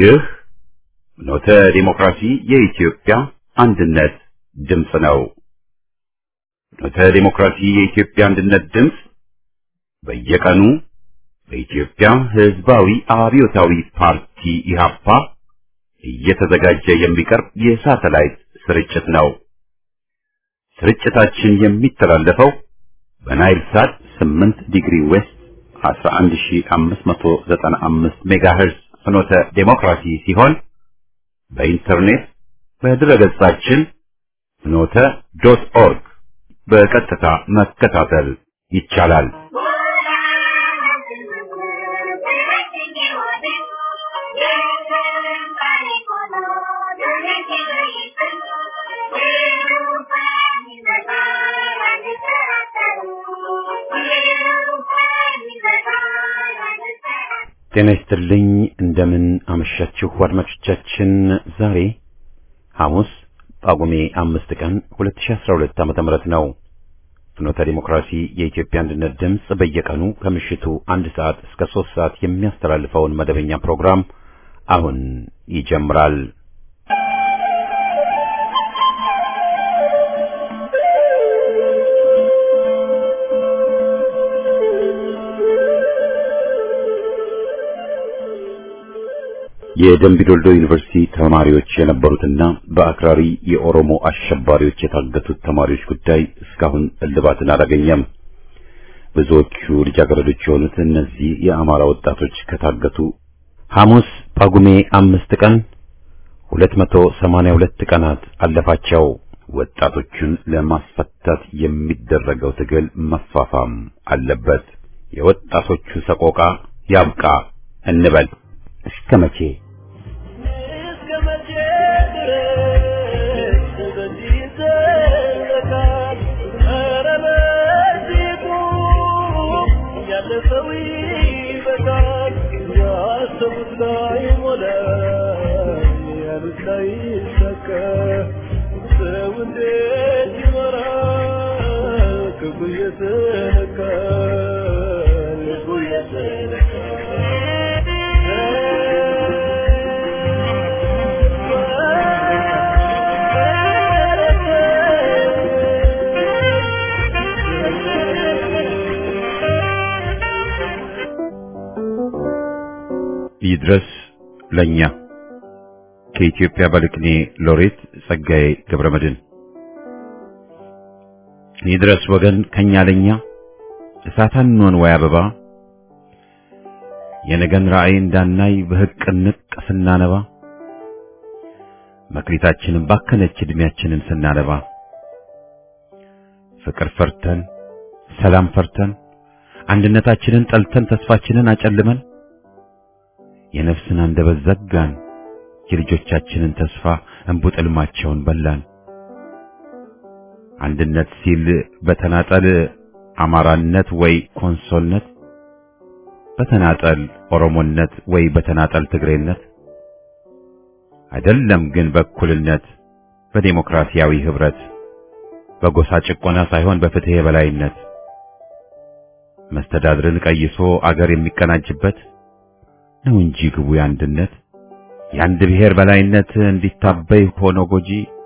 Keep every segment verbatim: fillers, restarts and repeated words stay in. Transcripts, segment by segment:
ይህ ፍኖተ ዲሞክራሲ የኢትዮጵያ አንድነት ድምፅ ነው። ፍኖተ ዲሞክራሲ የኢትዮጵያ አንድነት ድምፅ በየቀኑ በኢትዮጵያ ሕዝባዊ አብዮታዊ ፓርቲ ኢህአፓ እየተዘጋጀ የሚቀርብ የሳተላይት ስርጭት ነው። ስርጭታችን የሚተላለፈው በናይል ሳት ስምንት ዲግሪ ዌስት አስራ አንድ ሺህ አምስት መቶ ዘጠና አምስት ሜጋሄርዝ ፍኖተ ዲሞክራሲ ሲሆን በኢንተርኔት በድረገጻችን ፍኖተ ዶት ኦርግ በቀጥታ መከታተል ይቻላል። ጤና ይስጥልኝ። እንደምን አመሻችሁ አድማጮቻችን። ዛሬ ሐሙስ ጳጉሜ አምስት ቀን ሁለት ሺህ አስራ ሁለት ዓመተ ምህረት ነው። ፍኖተ ዲሞክራሲ የኢትዮጵያ አንድነት ድምፅ በየቀኑ ከምሽቱ አንድ ሰዓት እስከ ሶስት ሰዓት የሚያስተላልፈውን መደበኛ ፕሮግራም አሁን ይጀምራል። የደምቢዶልዶ ዩኒቨርሲቲ ተማሪዎች የነበሩትና በአክራሪ የኦሮሞ አሸባሪዎች የታገቱት ተማሪዎች ጉዳይ እስካሁን እልባትን አላገኘም። ብዙዎቹ ልጃገረዶች የሆኑት እነዚህ የአማራ ወጣቶች ከታገቱ ሐሙስ ጳጉሜ አምስት ቀን ሁለት መቶ ሰማንያ ሁለት ቀናት አለፋቸው። ወጣቶቹን ለማስፈታት የሚደረገው ትግል መፋፋም አለበት። የወጣቶቹ ሰቆቃ ያብቃ እንበል። እስከ መቼ ይድረስ ለኛ ከኢትዮጵያ ባለቅኔ ሎሬት ጸጋዬ ገብረመድህን። ይድረስ ወገን ከኛ ለኛ እሳታንኖን ወይ አበባ የነገን ራእይ እንዳናይ በህቅንቅ ስናነባ መክሊታችንን ባከነች እድሜያችንን ስናነባ ፍቅር ፈርተን ሰላም ፈርተን አንድነታችንን ጠልተን ተስፋችንን አጨልመን የነፍስን አንደበት ዘጋን የልጆቻችንን ተስፋ እንቡጥልማቸውን በላን። አንድነት ሲል በተናጠል አማራነት ወይ ኮንሶልነት፣ በተናጠል ኦሮሞነት ወይ በተናጠል ትግሬነት አይደለም ግን በእኩልነት በዲሞክራሲያዊ ህብረት በጎሳ ጭቆና ሳይሆን በፍትህ የበላይነት መስተዳድርን ቀይሶ አገር የሚቀናጅበት ነው እንጂ ግቡ አንድነት የአንድ ብሔር በላይነት እንዲታበይ ሆኖ ጎጂ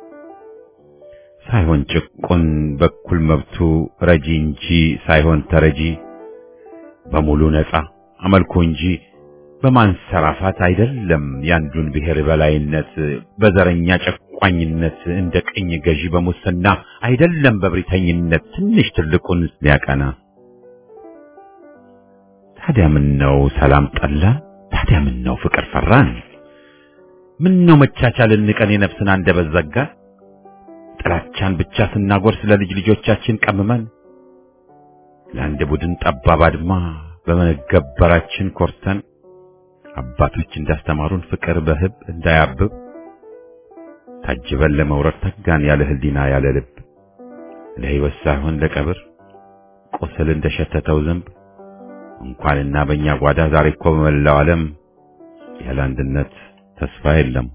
ሳይሆን ጭቁን በኩል መብቱ ረጂ እንጂ ሳይሆን ተረጂ በሙሉ ነፃ አመልኮ እንጂ በማንሰራፋት አይደለም ያንዱን ብሔር በላይነት በዘረኛ ጨቋኝነት እንደ ቅኝ ገዢ በሙስና አይደለም በብሪተኝነት ትንሽ ትልቁን ሊያቀና። ታዲያ ምን ነው ሰላም ጠላን? ታዲያ ምን ነው ፍቅር ፈራን? ምን ነው መቻቻልን ንቀን የነፍስን አንደበት ዘጋን? ጥላቻን ብቻ ስናጎርስ ለልጅ ልጆቻችን ቀምመን ለአንድ ቡድን ጠባብ አድማ በመገበራችን ኮርተን አባቶች እንዳስተማሩን ፍቅር በህብ እንዳያብብ ታጅበን ለመውረድ ተጋን ያለ ህሊና ያለ ልብ ለህይወት ሳይሆን ለቀብር ቁስል እንደሸተተው ዝንብ እንኳንና በእኛ ጓዳ ዛሬ እኮ በመላው ዓለም ያለ አንድነት ተስፋ የለም።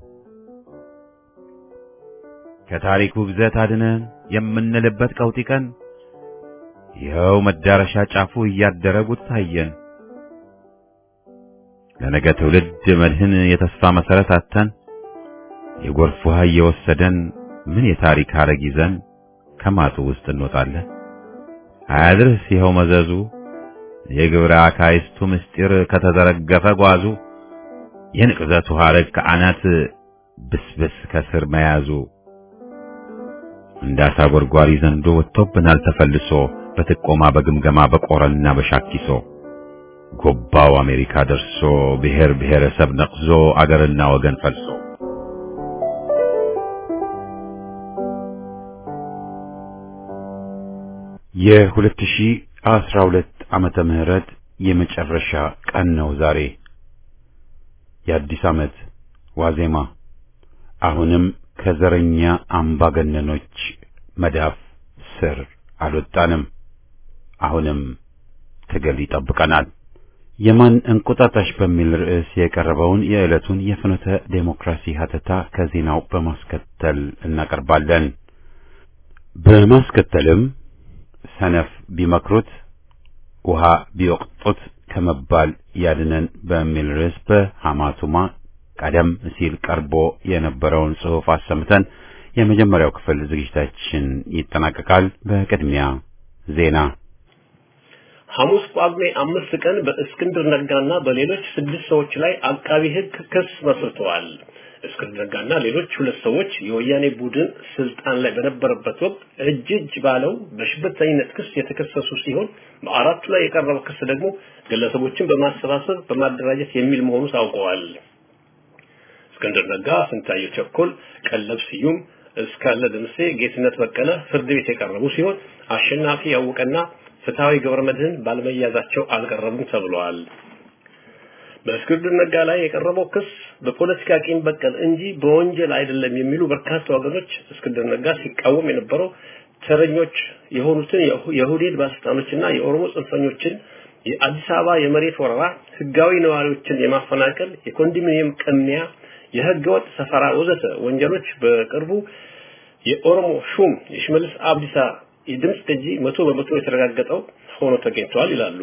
ከታሪኩ ብዛት አድነን የምንልበት ቀውጢ ቀን ይኸው መዳረሻ ጫፉ እያደረጉት ታየን። ለነገ ትውልድ መድህን የተስፋ መሰረት አተን የጎርፍ ውሃ እየወሰደን ምን የታሪክ ሐረግ ይዘን ከማጡ ውስጥ እንወጣለን። አያድርስ ይኸው መዘዙ የግብረ አካይስቱ ምስጢር ከተዘረገፈ ጓዙ የንቅዘቱ ሐረግ ከአናት ብስብስ ከስር መያዙ እንዳሳ ጎርጓሪ ዘንዶ ወጥቶብናል ተፈልሶ በትቆማ በግምገማ በቆረና በሻኪሶ ጎባው አሜሪካ ደርሶ ብሔር ብሔረሰብ ነቅዞ አገርና ወገን ፈልሶ የ2012 ዓመተ ምህረት የመጨረሻ ቀን ነው ዛሬ የአዲስ ዓመት ዋዜማ አሁንም ከዘረኛ አምባገነኖች መዳፍ ስር አልወጣንም አሁንም ትግል ይጠብቀናል የማን እንቁጣጣሽ በሚል ርዕስ የቀረበውን የዕለቱን የፍኖተ ዴሞክራሲ ሀተታ ከዜናው በማስከተል እናቀርባለን በማስከተልም ሰነፍ ቢመክሩት ውሃ ቢወቅጡት ከመባል ያድነን በሚል ርዕስ በሐማቱማ ቀደም ሲል ቀርቦ የነበረውን ጽሑፍ አሰምተን የመጀመሪያው ክፍል ዝግጅታችን ይጠናቀቃል በቅድሚያ ዜና ሐሙስ ጳጉሜ አምስት ቀን በእስክንድር ነጋና በሌሎች ስድስት ሰዎች ላይ አቃቢ ሕግ ክስ መስርተዋል እስክንድር ነጋና ሌሎች ሁለት ሰዎች የወያኔ ቡድን ስልጣን ላይ በነበረበት ወቅት እጅ እጅ ባለው በሽብርተኝነት ክስ የተከሰሱ ሲሆን በአራቱ ላይ የቀረበው ክስ ደግሞ ግለሰቦችን በማሰባሰብ በማደራጀት የሚል መሆኑ ታውቋል እስክንድር ነጋ ስንታየው ቸኮል ቀለብ ስዩም እስካለ ደምሴ ጌትነት በቀለ ፍርድ ቤት የቀረቡ ሲሆን አሸናፊ ያውቀና ፍትሃዊ ገብረመድህን ባለመያዛቸው አልቀረቡም ተብሏል በእስክንድር ነጋ ላይ የቀረበው ክስ በፖለቲካ ቂም በቀል እንጂ በወንጀል አይደለም የሚሉ በርካታ ወገኖች እስክንድር ነጋ ሲቃወም የነበረው ተረኞች የሆኑትን የሁዴድ ባለስልጣኖችና የኦሮሞ ጽንፈኞችን የአዲስ አበባ የመሬት ወረራ ህጋዊ ነዋሪዎችን የማፈናቀል የኮንዶሚኒየም ቅሚያ የህገወጥ ሰፈራ ወዘተ ወንጀሎች በቅርቡ የኦሮሞ ሹም የሽመልስ አብዲሳ የድምጽ ቅጂ መቶ በመቶ የተረጋገጠው ሆኖ ተገኝቷል ይላሉ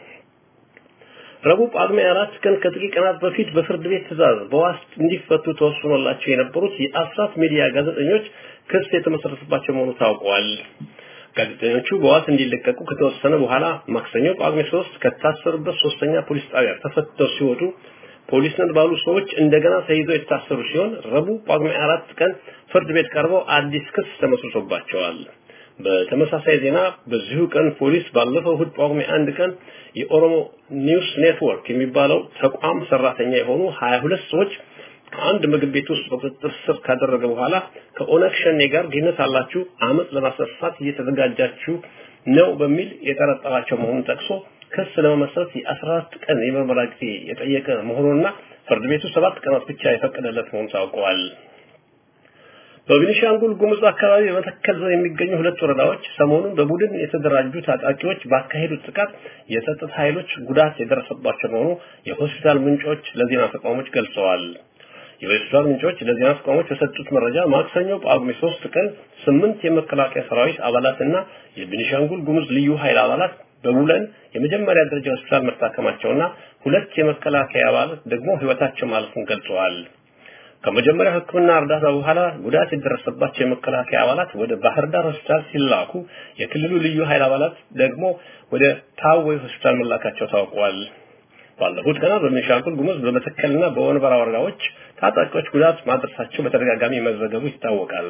ረቡዕ ጳጉሜ አራት ቀን ከጥቂት ቀናት በፊት በፍርድ ቤት ትዕዛዝ በዋስ እንዲፈቱ ተወስኖላቸው የነበሩት የአስራት ሚዲያ ጋዜጠኞች ክስ የተመሰረተባቸው መሆኑ ታውቋል ጋዜጠኞቹ በዋስ እንዲለቀቁ ከተወሰነ በኋላ ማክሰኞ ጳጉሜ ሶስት ከታሰሩበት ሶስተኛ ፖሊስ ጣቢያ ተፈተው ሲወጡ ፖሊስ ነን ባሉ ሰዎች እንደገና ተይዘው የታሰሩ ሲሆን ረቡዕ ጳጉሜ አራት ቀን ፍርድ ቤት ቀርበው አዲስ ክስ ተመስርቶባቸዋል በተመሳሳይ ዜና በዚሁ ቀን ፖሊስ ባለፈው እሁድ ጳጉሜ አንድ ቀን የኦሮሞ ኒውስ ኔትወርክ የሚባለው ተቋም ሰራተኛ የሆኑ ሀያ ሁለት ሰዎች ከአንድ ምግብ ቤት ውስጥ በቁጥጥር ስር ካደረገ በኋላ ከኦነግ ሸኔ ጋር ግንኙነት አላችሁ አመጽ ለማስነሳት እየተዘጋጃችሁ ነው በሚል የጠረጠራቸው መሆኑን ጠቅሶ ክስ ለመመስረት የአስራ አራት ቀን የምርመራ ጊዜ የጠየቀ መሆኑንና ፍርድ ቤቱ ሰባት ቀናት ብቻ የፈቀደለት መሆኑን ታውቋል በቤኒሻንጉል ጉሙዝ አካባቢ በመተከል ዞን የሚገኙ ሁለት ወረዳዎች ሰሞኑን በቡድን የተደራጁ ታጣቂዎች ባካሄዱት ጥቃት የጸጥታ ኃይሎች ጉዳት የደረሰባቸው መሆኑ የሆስፒታል ምንጮች ለዜና ተቋሞች ገልጸዋል የሆስፒታል ምንጮች ለዜና ተቋሞች በሰጡት መረጃ ማክሰኞ ጳጉሜ ሶስት ቀን ስምንት የመከላከያ ሰራዊት አባላትና የቤኒሻንጉል ጉሙዝ ልዩ ኃይል አባላት በቡለን የመጀመሪያ ደረጃ ሆስፒታል መታከማቸውና ሁለት የመከላከያ አባላት ደግሞ ህይወታቸው ማለፉን ገልጸዋል ከመጀመሪያ ህክምና እርዳታ በኋላ ጉዳት የደረሰባቸው የመከላከያ አባላት ወደ ባህር ዳር ሆስፒታል ሲላኩ የክልሉ ልዩ ኃይል አባላት ደግሞ ወደ ታወይ ሆስፒታል መላካቸው ታውቋል ባለፉት ቀናት በቤኒሻንጉል ጉሙዝ በመተከልና በወንበራ ወረዳዎች ታጣቂዎች ጉዳት ማድረሳቸው በተደጋጋሚ መዘገቡ ይታወቃል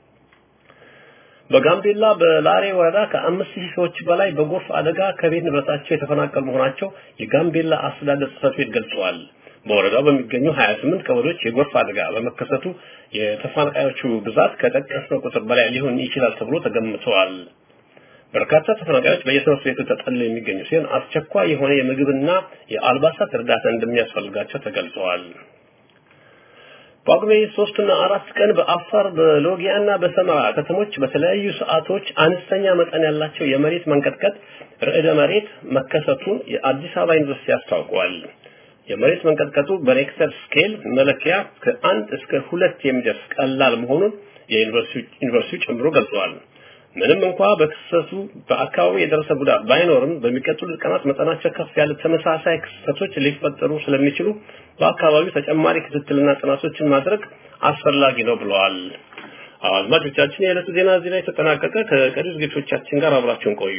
በጋምቤላ በላሬ ወረዳ ከአምስት ሺህ ሰዎች በላይ በጎርፍ አደጋ ከቤት ንብረታቸው የተፈናቀሉ መሆናቸው የጋምቤላ አስተዳደር ጽሕፈት ቤት ገልጿል በወረዳው በሚገኙ ሀያ ስምንት ቀበሌዎች የጎርፍ አደጋ በመከሰቱ የተፈናቃዮቹ ብዛት ከጠቀስነው ቁጥር በላይ ሊሆን ይችላል ተብሎ ተገምቷል በርካታ ተፈናቃዮች በየትምህርት ቤቱ ተጠልለው የሚገኙ ሲሆን አስቸኳይ የሆነ የምግብና የአልባሳት እርዳታ እንደሚያስፈልጋቸው ተገልጿል ጳጉሜ ሶስት እና አራት ቀን በአፋር በሎጊያና በሰመራ ከተሞች በተለያዩ ሰዓቶች አነስተኛ መጠን ያላቸው የመሬት መንቀጥቀጥ ርዕደ መሬት መከሰቱን የአዲስ አበባ ዩኒቨርሲቲ አስታውቋል የመሬት መንቀጥቀጡ በሬክተር ስኬል መለኪያ ከአንድ እስከ ሁለት የሚደርስ ቀላል መሆኑን የዩኒቨርሲቲው ጨምሮ ገልጿል ምንም እንኳን በክስተቱ በአካባቢው የደረሰ ጉዳት ባይኖርም በሚቀጥሉት ቀናት መጠናቸው ከፍ ያለ ተመሳሳይ ክስተቶች ሊፈጠሩ ስለሚችሉ በአካባቢው ተጨማሪ ክትትልና ጥናቶችን ማድረግ አስፈላጊ ነው ብለዋል። አድማጮቻችን የዕለቱ ዜና እዚህ ላይ ተጠናቀቀ። ከቀሪ ዝግጅቶቻችን ጋር አብራችሁን ቆዩ።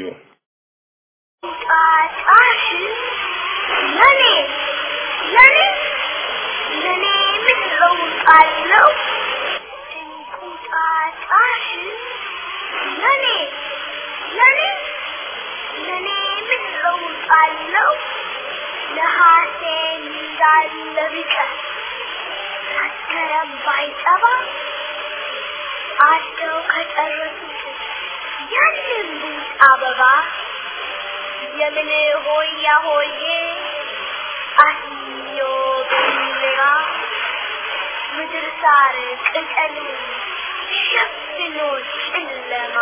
ጣጣሽ ለኔ ለኔ ለኔ ምን ለውጣለው ጣጣሽ ለኔ ለኔ ለኔ ምን ለውጣለው ለሐሴን እንዳለብቀ አከረም ባይጠባ አስተው ከጨረሱት ያንን ቡት አበባ የምን ሆያ ሆዬ አስዮ በሚራ ምድር ሳር ቅጠሉ ሸፍኖ ጨለማ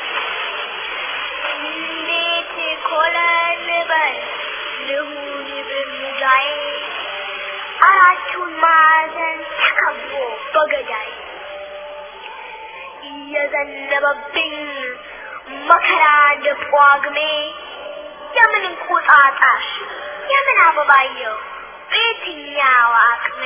እንዴት ኮለል በል ልሁን በሙዳይ አራቱን ማዕዘን ተከቦ በገዳይ እየዘነበብኝ መከራ እንደ ጳጉሜ የምን እንቁጣጣሽ የምን አበባየው በየትኛው አቅሜ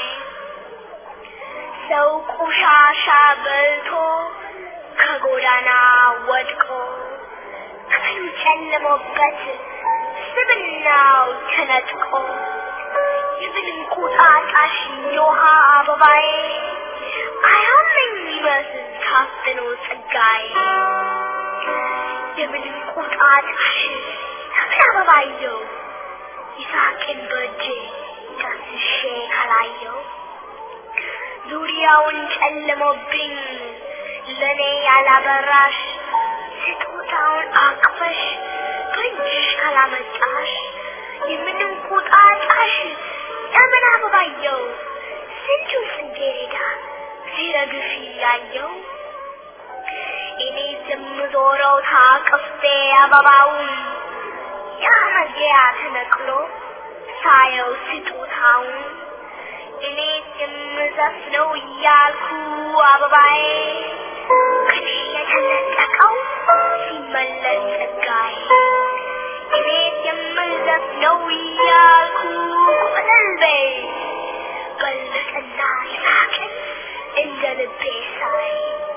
ሰው ቆሻሻ በልቶ ከጎዳና ወድቆ ከፊሉ ጨለሞበት ስብናው ተነጥቆ የምን እንቁጣጣሽ የውሃ አበባዬ አያመኝ ይመስል ታፍኖ ጸጋዬ የምን እንቁጣጣሽ የምን አበባየው ይሳቅን በእጄ ዳስሼ ካላየው ዙሪያውን ጨለሞብኝ ለኔ ያላበራሽ ስጦታውን አቅፈሽ በእጅሽ ካላመጣሽ የምን እንቁጣጣሽ የምን አበባየው ስንቱ ጽጌረዳ ሲረግፍ ያየው እኔ ዝምዞረው ታቅፌ አበባውን ያመጊያ ተነቅሎ ሳየው ስጦታውን እኔ የምዘፍነው እያልኩ አበባዬ ከኔ የተነጠቀው ሲመለስ ጸጋዬ እኔ የምዘፍነው እያልኩ ቆለልቤ በለጠና ይሳቅን እንደ ልቤ ሳይ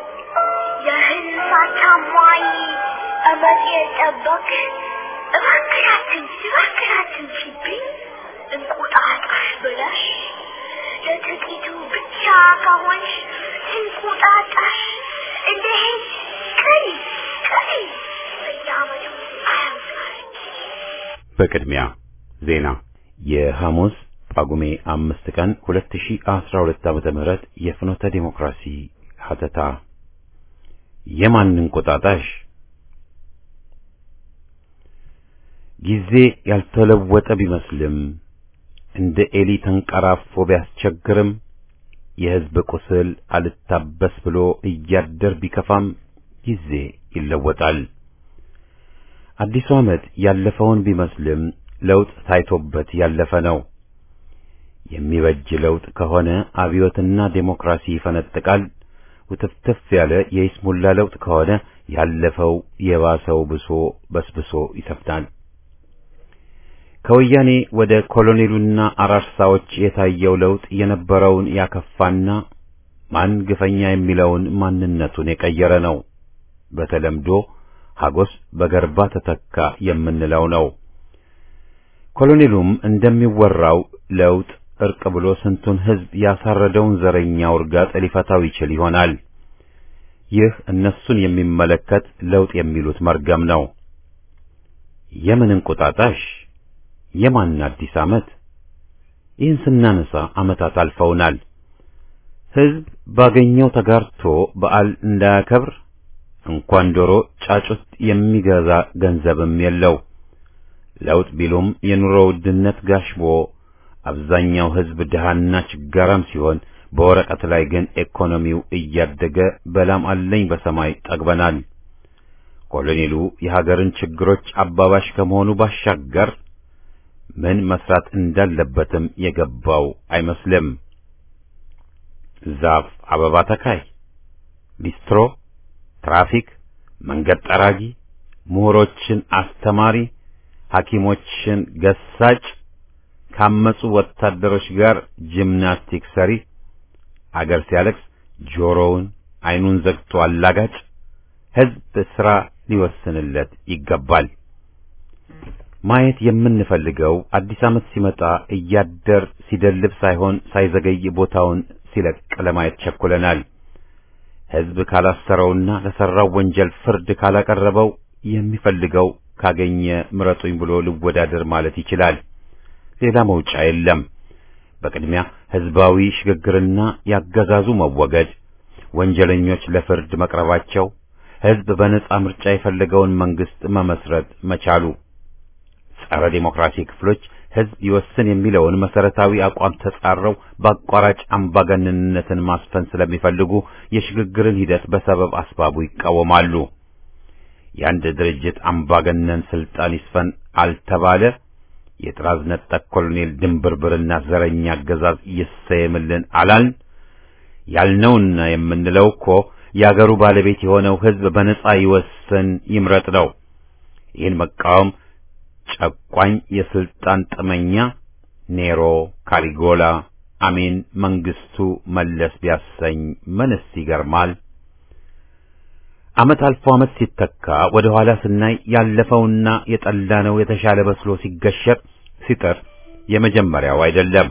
የህልም ታማኝ አመት የጠበቅ እባክራችን እባክራችን ሲብኝ እንቁጣጣሽ ብለሽ ለጥቂቱ ብቻ ከሆንሽ እንቁጣጣሽ እንደሄድ ቀሪ ቀሪ በየዓመቱ አያምሳል። በቅድሚያ ዜና የሐሙስ ጳጉሜ አምስት ቀን ሁለት ሺህ አስራ ሁለት ዓመተ ምህረት የፍኖተ ዲሞክራሲ ሀተታ የማን እንቁጣጣሽ ጊዜ ያልተለወጠ ቢመስልም እንደ ኤሊ ተንቀራፎ ቢያስቸግርም የሕዝብ ቁስል አልታበስ ብሎ እያደር ቢከፋም ጊዜ ይለወጣል። አዲሱ ዓመት ያለፈውን ቢመስልም ለውጥ ታይቶበት ያለፈ ነው። የሚበጅ ለውጥ ከሆነ አብዮትና ዴሞክራሲ ይፈነጥቃል። ውትፍትፍ ያለ የይስሙላ ለውጥ ከሆነ ያለፈው የባሰው ብሶ በስብሶ ይሰፍናል። ከወያኔ ወደ ኮሎኔሉና አራርሳዎች የታየው ለውጥ የነበረውን ያከፋና ማን ግፈኛ የሚለውን ማንነቱን የቀየረ ነው። በተለምዶ ሀጎስ በገርባ ተተካ የምንለው ነው። ኮሎኔሉም እንደሚወራው ለውጥ እርቅ ብሎ ስንቱን ሕዝብ ያሳረደውን ዘረኛ ውርጋጥ ሊፈታው ይችል ይሆናል። ይህ እነሱን የሚመለከት ለውጥ የሚሉት መርገም ነው። የምን እንቁጣጣሽ የማን አዲስ ዓመት? ይህን ስናነሳ ዓመታት አልፈውናል። ሕዝብ ባገኘው ተጋርቶ በዓል እንዳያከብር እንኳን ዶሮ ጫጩት የሚገዛ ገንዘብም የለው። ለውጥ ቢሉም የኑሮ ውድነት ጋሽቦ አብዛኛው ሕዝብ ድሃና ችጋራም ሲሆን በወረቀት ላይ ግን ኢኮኖሚው እያደገ በላም አለኝ በሰማይ ጠግበናል። ኮሎኔሉ የሀገርን ችግሮች አባባሽ ከመሆኑ ባሻገር ምን መስራት እንዳለበትም የገባው አይመስልም። ዛፍ አበባ ተካይ፣ ሊስትሮ፣ ትራፊክ፣ መንገድ ጠራጊ፣ ምሁሮችን አስተማሪ፣ ሐኪሞችን ገሳጭ፣ ካመጹ ወታደሮች ጋር ጂምናስቲክ ሰሪ፣ አገር ሲያለቅስ ጆሮውን አይኑን ዘግቶ አላጋጭ፣ ሕዝብ ሥራ ሊወስንለት ይገባል። ማየት የምንፈልገው አዲስ ዓመት ሲመጣ እያደር ሲደልብ ሳይሆን ሳይዘገይ ቦታውን ሲለቅ ለማየት ቸኩለናል። ሕዝብ ካላሰረውና ለሠራው ወንጀል ፍርድ ካላቀረበው የሚፈልገው ካገኘ ምረጡኝ ብሎ ልወዳደር ማለት ይችላል። ሌላ መውጫ የለም። በቅድሚያ ሕዝባዊ ሽግግርና ያገዛዙ መወገድ፣ ወንጀለኞች ለፍርድ መቅረባቸው፣ ሕዝብ በነጻ ምርጫ የፈለገውን መንግስት መመስረት መቻሉ። ጸረ ዴሞክራሲ ክፍሎች ሕዝብ ይወስን የሚለውን መሰረታዊ አቋም ተጻረው በአቋራጭ አምባገነንነትን ማስፈን ስለሚፈልጉ የሽግግርን ሂደት በሰበብ አስባቡ ይቃወማሉ። የአንድ ድርጅት አምባገነን ስልጣን ይስፈን አልተባለ የጥራዝ ነጠቅ ኮሎኔል ድንብርብርና ዘረኛ አገዛዝ ይሰየምልን አላልን። ያልነውና የምንለው እኮ የአገሩ ባለቤት የሆነው ሕዝብ በነጻ ይወስን ይምረጥ ነው። ይህን መቃወም ጨቋኝ የስልጣን ጥመኛ ኔሮ፣ ካሊጎላ፣ አሜን፣ መንግስቱ፣ መለስ ቢያሰኝ ምንስ ይገርማል? ዓመት አልፎ ዓመት ሲተካ ወደ ኋላ ስናይ ያለፈውና የጠላነው የተሻለ በስሎ ሲገሸር ሲጥር የመጀመሪያው አይደለም።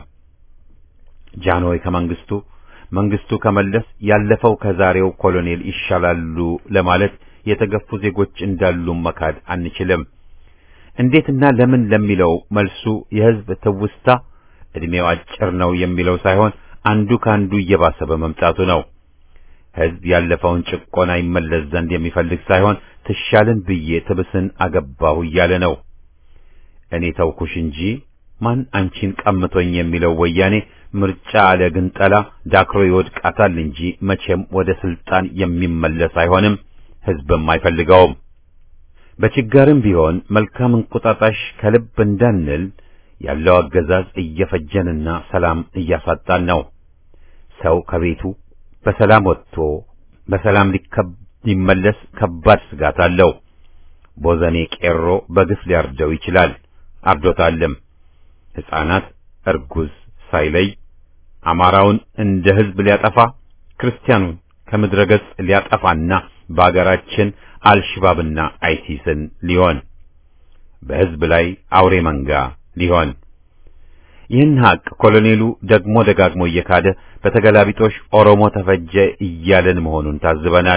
ጃንሆይ ከመንግስቱ፣ መንግስቱ ከመለስ፣ ያለፈው ከዛሬው ኮሎኔል ይሻላሉ ለማለት የተገፉ ዜጎች እንዳሉ መካድ አንችልም። እንዴትና ለምን ለሚለው መልሱ የሕዝብ ትውስታ እድሜው አጭር ነው የሚለው ሳይሆን አንዱ ካንዱ እየባሰ በመምጣቱ ነው። ሕዝብ ያለፈውን ጭቆና ይመለስ ዘንድ የሚፈልግ ሳይሆን ትሻልን ብዬ ትብስን አገባሁ እያለ ነው። እኔ ተውኩሽ እንጂ ማን አንቺን ቀምቶኝ የሚለው ወያኔ ምርጫ አለ ግንጠላ ዳክሮ ይወድቃታል እንጂ መቼም ወደ ስልጣን የሚመለስ አይሆንም። ሕዝብም አይፈልገውም። በችጋርም ቢሆን መልካም እንቁጣጣሽ ከልብ እንዳንል ያለው አገዛዝ እየፈጀንና ሰላም እያሳጣን ነው። ሰው ከቤቱ በሰላም ወጥቶ በሰላም ሊመለስ ከባድ ስጋት አለው። ቦዘኔ ቄሮ በግፍ ሊያርደው ይችላል፣ አርዶታልም። ሕፃናት እርጉዝ ሳይለይ አማራውን እንደ ሕዝብ ሊያጠፋ፣ ክርስቲያኑን ከምድረ ገጽ ሊያጠፋና በአገራችን አልሽባብና አይሲስን ሊሆን በሕዝብ ላይ አውሬ መንጋ ሊሆን ይህን ሀቅ ኮሎኔሉ ደግሞ ደጋግሞ እየካደ በተገላቢጦሽ ኦሮሞ ተፈጀ እያለን መሆኑን ታዝበናል።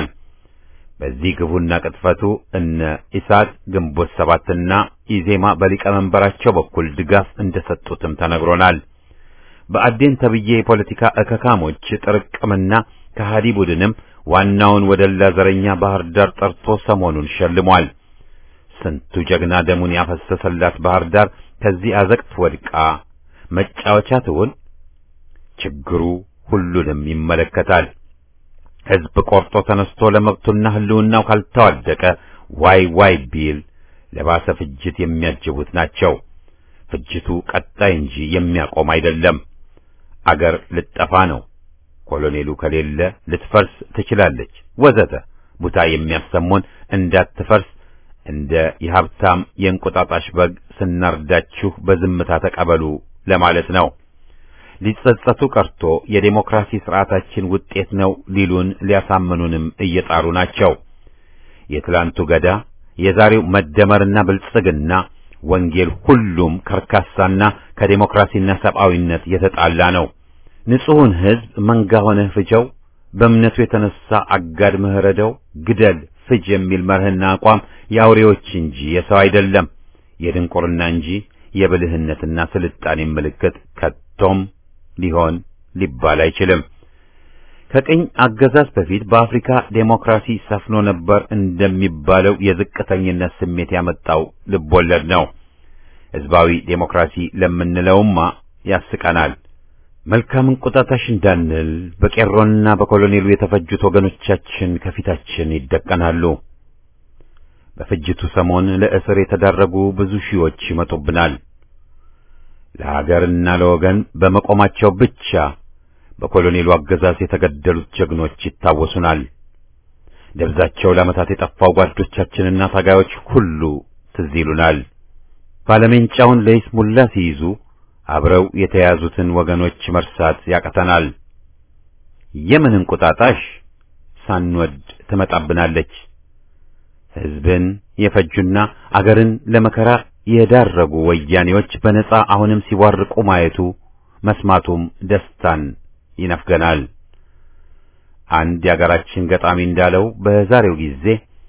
በዚህ ግፉና ቅጥፈቱ እነ ኢሳት ግንቦት ሰባትና ኢዜማ በሊቀመንበራቸው በኩል ድጋፍ እንደሰጡትም ተነግሮናል። በአዴን ተብዬ የፖለቲካ እከካሞች ጥርቅምና ከሃዲ ቡድንም ዋናውን ወደላ ዘረኛ ባህር ዳር ጠርቶ ሰሞኑን ሸልሟል። ስንቱ ጀግና ደሙን ያፈሰሰላት ባህር ዳር ከዚህ አዘቅት ወድቃ መጫወቻ ትሁን? ችግሩ ሁሉንም ይመለከታል። ሕዝብ ቆርጦ ተነስቶ ለመብቱና ህልውናው ካልተዋደቀ ዋይ ዋይ ቢል ለባሰ ፍጅት የሚያጅቡት ናቸው። ፍጅቱ ቀጣይ እንጂ የሚያቆም አይደለም። አገር ልጠፋ ነው፣ ኮሎኔሉ ከሌለ ልትፈርስ ትችላለች ወዘተ ቡታ የሚያሰሙን እንዳትፈርስ እንደ የሀብታም የእንቁጣጣሽ በግ ስናርዳችሁ በዝምታ ተቀበሉ ለማለት ነው። ሊጸጸቱ ቀርቶ የዴሞክራሲ ስርዓታችን ውጤት ነው ሊሉን ሊያሳምኑንም እየጣሩ ናቸው። የትላንቱ ገዳ የዛሬው መደመርና ብልጽግና ወንጌል ሁሉም ከርካሳና ከዴሞክራሲና ሰብአዊነት የተጣላ ነው። ንጹሑን ሕዝብ መንጋ ሆነ ፍጀው፣ በእምነቱ የተነሳ አጋድ ምህረደው፣ ግደል ፍጅ የሚል መርህና አቋም የአውሬዎች እንጂ የሰው አይደለም፣ የድንቁርና እንጂ የብልህነትና ስልጣኔ ምልክት ከቶም ሊሆን ሊባል አይችልም። ከቅኝ አገዛዝ በፊት በአፍሪካ ዴሞክራሲ ሰፍኖ ነበር እንደሚባለው የዝቅተኝነት ስሜት ያመጣው ልቦለድ ነው። ሕዝባዊ ዴሞክራሲ ለምንለውማ ያስቀናል። መልካም እንቁጣጣሽ እንዳንል በቄሮና በኮሎኔሉ የተፈጁት ወገኖቻችን ከፊታችን ይደቀናሉ። በፍጅቱ ሰሞን ለእስር የተዳረጉ ብዙ ሺዎች ይመጡብናል። ለሀገርና ለወገን በመቆማቸው ብቻ በኮሎኔሉ አገዛዝ የተገደሉት ጀግኖች ይታወሱናል። ደብዛቸው ለዓመታት የጠፋው ጓዶቻችንና ታጋዮች ሁሉ ትዝ ይሉናል። ባለሜንጫውን ለይስሙላ ሲይዙ አብረው የተያዙትን ወገኖች መርሳት ያቀተናል። የምን እንቁጣጣሽ ሳንወድ ትመጣብናለች። ሕዝብን የፈጁና አገርን ለመከራ የዳረጉ ወያኔዎች በነጻ አሁንም ሲዋርቁ ማየቱ መስማቱም ደስታን ይነፍገናል። አንድ የአገራችን ገጣሚ እንዳለው በዛሬው ጊዜ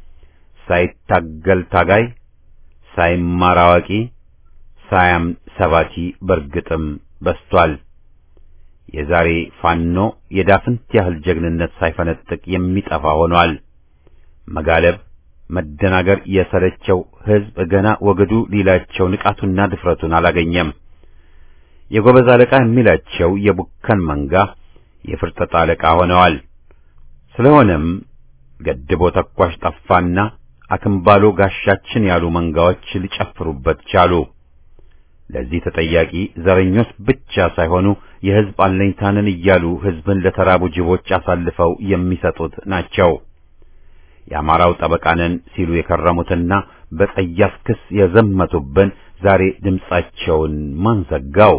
ሳይታገል ታጋይ፣ ሳይማር አዋቂ፣ ሳያም ሰባኪ በርግጥም በስቷል። የዛሬ ፋኖ የዳፍንት ያህል ጀግንነት ሳይፈነጥቅ የሚጠፋ ሆኗል። መጋለብ መደናገር የሰለቸው ሕዝብ ገና ወገዱ ሊላቸው ንቃቱና ድፍረቱን አላገኘም። የጎበዝ አለቃ የሚላቸው የቡከን መንጋ የፍርጠጣ አለቃ ሆነዋል። ስለሆነም ገድቦ ተኳሽ ጠፋና አክምባሎ ጋሻችን ያሉ መንጋዎች ሊጨፍሩበት ቻሉ። ለዚህ ተጠያቂ ዘረኞች ብቻ ሳይሆኑ የሕዝብ አለኝታንን እያሉ ሕዝብን ለተራቡ ጅቦች አሳልፈው የሚሰጡት ናቸው። የአማራው ጠበቃነን ሲሉ የከረሙትና በጸያፍ ክስ የዘመቱብን ዛሬ ድምጻቸውን ማን ዘጋው?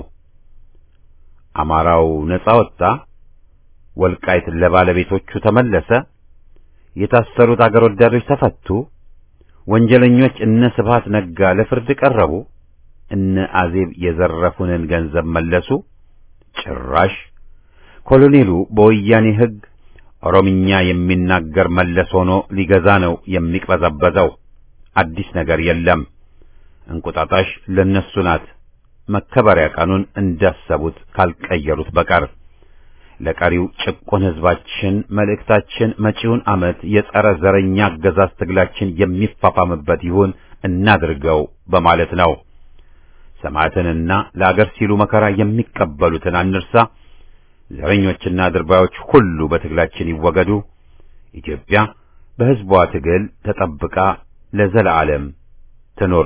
አማራው ነጻ ወጣ፣ ወልቃይት ለባለቤቶቹ ተመለሰ፣ የታሰሩት አገር ወዳዶች ተፈቱ፣ ወንጀለኞች እነ ስብሃት ነጋ ለፍርድ ቀረቡ፣ እነ አዜብ የዘረፉንን ገንዘብ መለሱ። ጭራሽ ኮሎኔሉ በወያኔ ሕግ ኦሮምኛ የሚናገር መለስ ሆኖ ሊገዛ ነው የሚቅበዘበዘው። አዲስ ነገር የለም። እንቁጣጣሽ ለነሱ ናት፣ መከበሪያ ቀኑን እንዳሰቡት ካልቀየሩት በቀር። ለቀሪው ጭቁን ሕዝባችን መልእክታችን መጪውን ዓመት የጸረ ዘረኛ አገዛዝ ትግላችን የሚፋፋምበት ይሁን እናድርገው በማለት ነው። ሰማዕትንና ለአገር ሲሉ መከራ የሚቀበሉትን አንርሳ። ዘረኞችና ድርባዮች ሁሉ በትግላችን ይወገዱ። ኢትዮጵያ በሕዝቧ ትግል ተጠብቃ ለዘላለም ትኖር።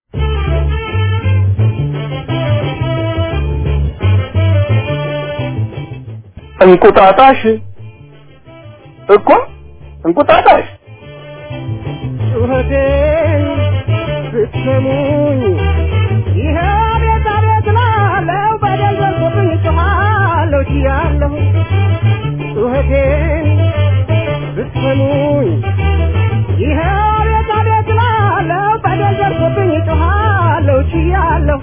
እንቁጣጣሽ እኮ እንቁጣጣሽ ጩኸቴን ብትሰሙኝ ይሄ ቤት አቤት ላለው በደል ደርሶብኝ ጮኻለሁ ችያለሁ። ጩኸቴን ብትሰሙኝ ይሄ ቤት አቤት ላለው በደል ደርሶብኝ ጮኻለሁ ችያለሁ።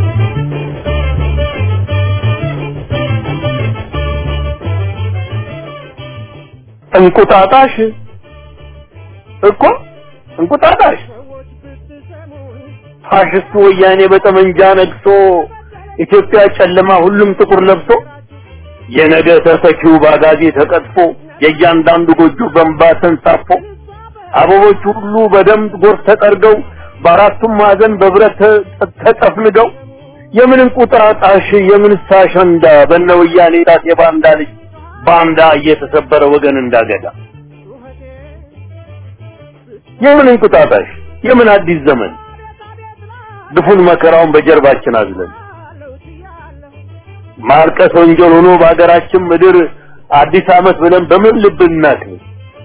እንቁጣጣሽ እኮ እንቁጣጣሽ ፋሽስቱ ወያኔ በጠመንጃ ነግሶ ኢትዮጵያ ጨለማ ሁሉም ጥቁር ለብሶ የነገ ተተኪው ባጋዜ ተቀጥፎ የእያንዳንዱ ጎጆ በእንባ ተንሳፎ አበቦች ሁሉ በደም ጎርፍ ተጠርገው በአራቱም ማዕዘን በብረት ተጠፍንገው የምን እንቁጣጣሽ የምን ሳሸንዳ በነወያኔ ጣት የባንዳ ልጅ ባንዳ እየተሰበረ ወገን እንዳገዳ የምን እንቁጣጣሽ የምን አዲስ ዘመን ድፉን መከራውን በጀርባችን አዝለን ማልቀስ ወንጀል ሆኖ በአገራችን ምድር አዲስ ዓመት ብለን በምን ልብ እናክብር?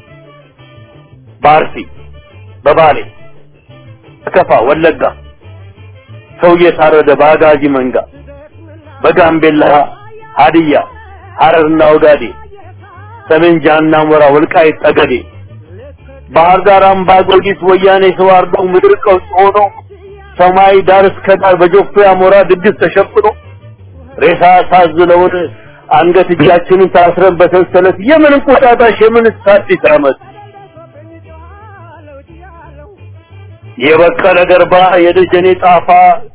ባርሲ በባሌ ከፋ ወለጋ ሰው እየታረደ በአጋዚ መንጋ በጋምቤላ ሀዲያ ሐረርና ወጋዴ ሰሜን ጃና ሞራ ወልቃይት ጠገዴ ባህር ዳር አምባ ጊዮርጊስ ወያኔ ሰዋርደው ምድር ቀውስ ሆኖ ሰማይ ዳር እስከ ዳር በጆፌ አሞራ ድግስ ተሸፍኖ ሬሳ ሳዝለውን አንገት እጃችንን ታስረን በሰንሰለት የምን እንቁጣጣሽ የምን አዲስ ዓመት የበቀለ ገርባ የደጀኔ ጣፋ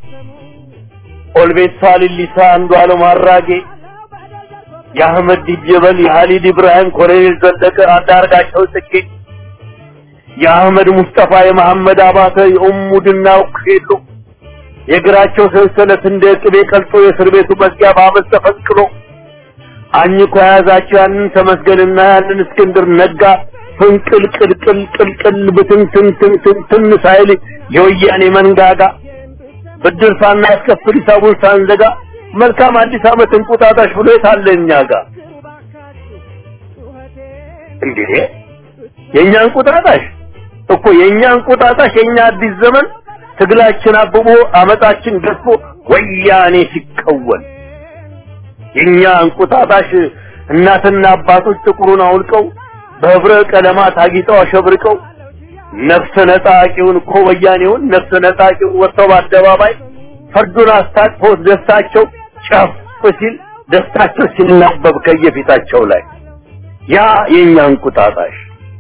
ኦልቤሳ ሊሊሳ አንዱ ዓለም አራጌ የአህመድ ዲጀበል የሐሊድ ኢብራሂም ኮሎኔል ዘለቀ አንዳርጋቸው ጽጌ የአህመድ ሙስጠፋ የመሐመድ አባተ የኡሙ ድናው ኸይሉ የግራቸው ሰንሰለት እንደ ቅቤ ቀልጦ የእስር ቤቱ መዝጊያ በአመት ተፈንቅሎ አኝኮ የያዛቸው ያንን ተመስገንና ያንን እስክንድር ነጋ ፍንቅል ቅልቅል ቅልቅል ብትንትንትንትን ሳይል የወያኔ መንጋጋ ብድር ሳናስከፍል ሂሳቡን ሳንዘጋ መልካም አዲስ ዓመት እንቁጣጣሽ ብሎ የታለኛ ጋር እንዴ የኛ እንቁጣጣሽ እኮ የኛ እንቁጣጣሽ የኛ አዲስ ዘመን ትግላችን አብቦ አመጣችን ገዝፎ ወያኔ ሲቀወል የኛ እንቁጣጣሽ እናትና አባቶች ጥቁሩን አውልቀው በህብረ ቀለማት አጊጠው አሸብርቀው ነፍሰ ነጣቂውን እኮ ወያኔውን ነፍሰ ነጣቂውን ወጥተው በአደባባይ ፈርዱን አስታጥፈው ደስታቸው ጫፍ ሲል ደስታቸው ሲናበብ ከየፊታቸው ላይ ያ የኛ እንቁጣጣሽ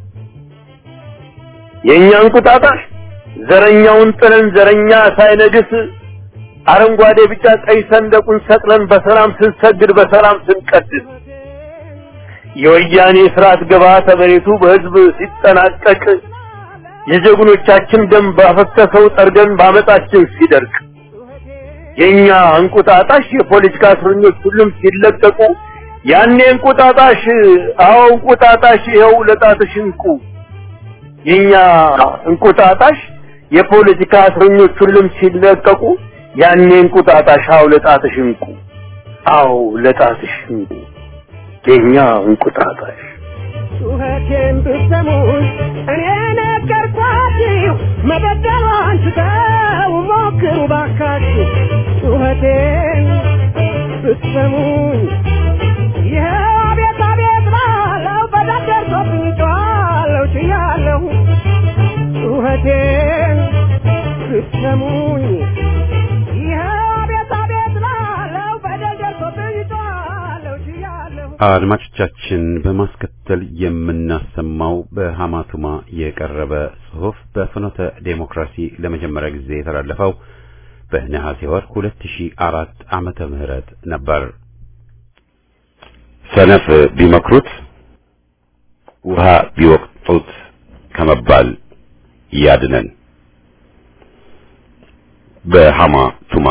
የኛ እንቁጣጣሽ ዘረኛውን ጥለን ዘረኛ ሳይነግስ አረንጓዴ ቢጫ ቀይ ሰንደቁን ሰቅለን በሰላም ስንሰግድ በሰላም ስንቀድስ የወያኔ ስርዓት ግብዓተ መሬቱ በህዝብ ሲጠናቀቅ የጀግኖቻችን ደም ባፈሰሰው ጠርገን ባመጣችን ሲደርቅ የኛ እንቁጣጣሽ የፖለቲካ እስረኞች ሁሉም ሲለቀቁ ያኔ እንቁጣጣሽ አው እንቁጣጣሽ ይኸው ለጣትሽ እንቁ የኛ እንቁጣጣሽ የፖለቲካ እስረኞች ሁሉም ሲለቀቁ ያኔ እንቁጣጣሽ አው ለጣትሽ እንቁ አው ለጣትሽ እንቁ የኛ እንቁጣጣሽ ጩኸቴን ብትሰሙኝ እኔ ነገርኳችሁ መበደሏን ትተው ሞክሩ ባካችሁ ጩኸቴን ብትሰሙኝ ይኸው አቤት አቤት ባለው በደል ደርሶብኝ ጮኻለሁ ችያለሁ ጩኸቴን ብትሰሙኝ አድማጮቻችን በማስከተል የምናሰማው በሐማቱማ የቀረበ ጽሑፍ በፍኖተ ዴሞክራሲ ለመጀመሪያ ጊዜ የተላለፈው በነሐሴ ወር ሁለት ሺህ አራት ዓመተ ምህረት ነበር። ሰነፍ ቢመክሩት ውሃ ቢወቅጡት ከመባል ያድነን። በሐማቱማ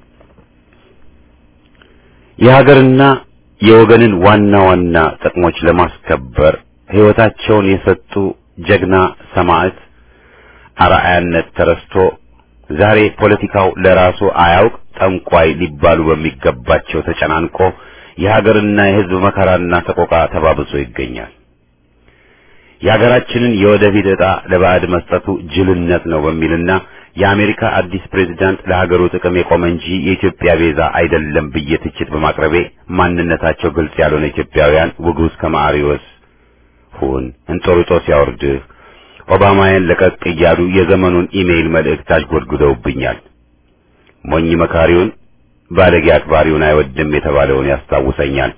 የሀገርና የወገንን ዋና ዋና ጥቅሞች ለማስከበር ሕይወታቸውን የሰጡ ጀግና ሰማዕት አርአያነት ተረስቶ ዛሬ ፖለቲካው ለራሱ አያውቅ ጠንቋይ ሊባሉ በሚገባቸው ተጨናንቆ የሀገርና የሕዝብ መከራና ሰቆቃ ተባብሶ ይገኛል። የሀገራችንን የወደፊት ዕጣ ለባዕድ መስጠቱ ጅልነት ነው በሚልና የአሜሪካ አዲስ ፕሬዝዳንት ለሀገሩ ጥቅም የቆመ እንጂ የኢትዮጵያ ቤዛ አይደለም ብዬ ትችት በማቅረቤ ማንነታቸው ግልጽ ያልሆነ ኢትዮጵያውያን ውጉዝ ከማሪዎስ ሁን እንጦርጦስ ያወርድህ ኦባማን ለቀቅ እያሉ የዘመኑን ኢሜይል መልእክት አሽጎድጉደውብኛል። ሞኝ መካሪውን ባለጌ አክባሪውን አይወድም የተባለውን ያስታውሰኛል።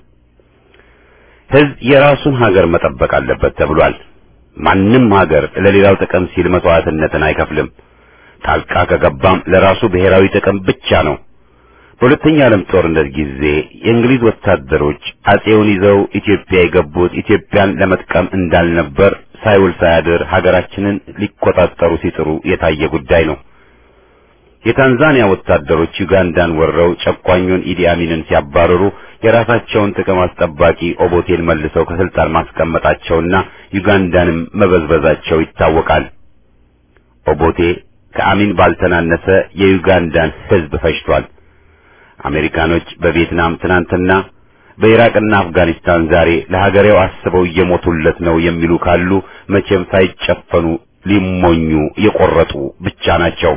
ሕዝብ የራሱን ሀገር መጠበቅ አለበት ተብሏል። ማንም ሀገር ለሌላው ጥቅም ሲል መስዋዕትነትን አይከፍልም። ታልቃ ከገባም ለራሱ ብሔራዊ ጥቅም ብቻ ነው። በሁለተኛ ዓለም ጦርነት ጊዜ የእንግሊዝ ወታደሮች አጼውን ይዘው ኢትዮጵያ የገቡት ኢትዮጵያን ለመጥቀም እንዳልነበር ሳይውል ሳያድር ሀገራችንን ሊቆጣጠሩ ሲጥሩ የታየ ጉዳይ ነው። የታንዛኒያ ወታደሮች ዩጋንዳን ወረው ጨቋኙን ኢዲ አሚንን ሲያባረሩ የራሳቸውን ጥቅም አስጠባቂ ኦቦቴን መልሰው ከስልጣን ማስቀመጣቸውና ዩጋንዳንም መበዝበዛቸው ይታወቃል። ኦቦቴ ከአሚን ባልተናነሰ የዩጋንዳን ሕዝብ ፈጅቷል። አሜሪካኖች በቪየትናም ትናንትና በኢራቅና አፍጋኒስታን ዛሬ ለሀገሬው አስበው እየሞቱለት ነው የሚሉ ካሉ መቼም ሳይጨፈኑ ሊሞኙ የቆረጡ ብቻ ናቸው።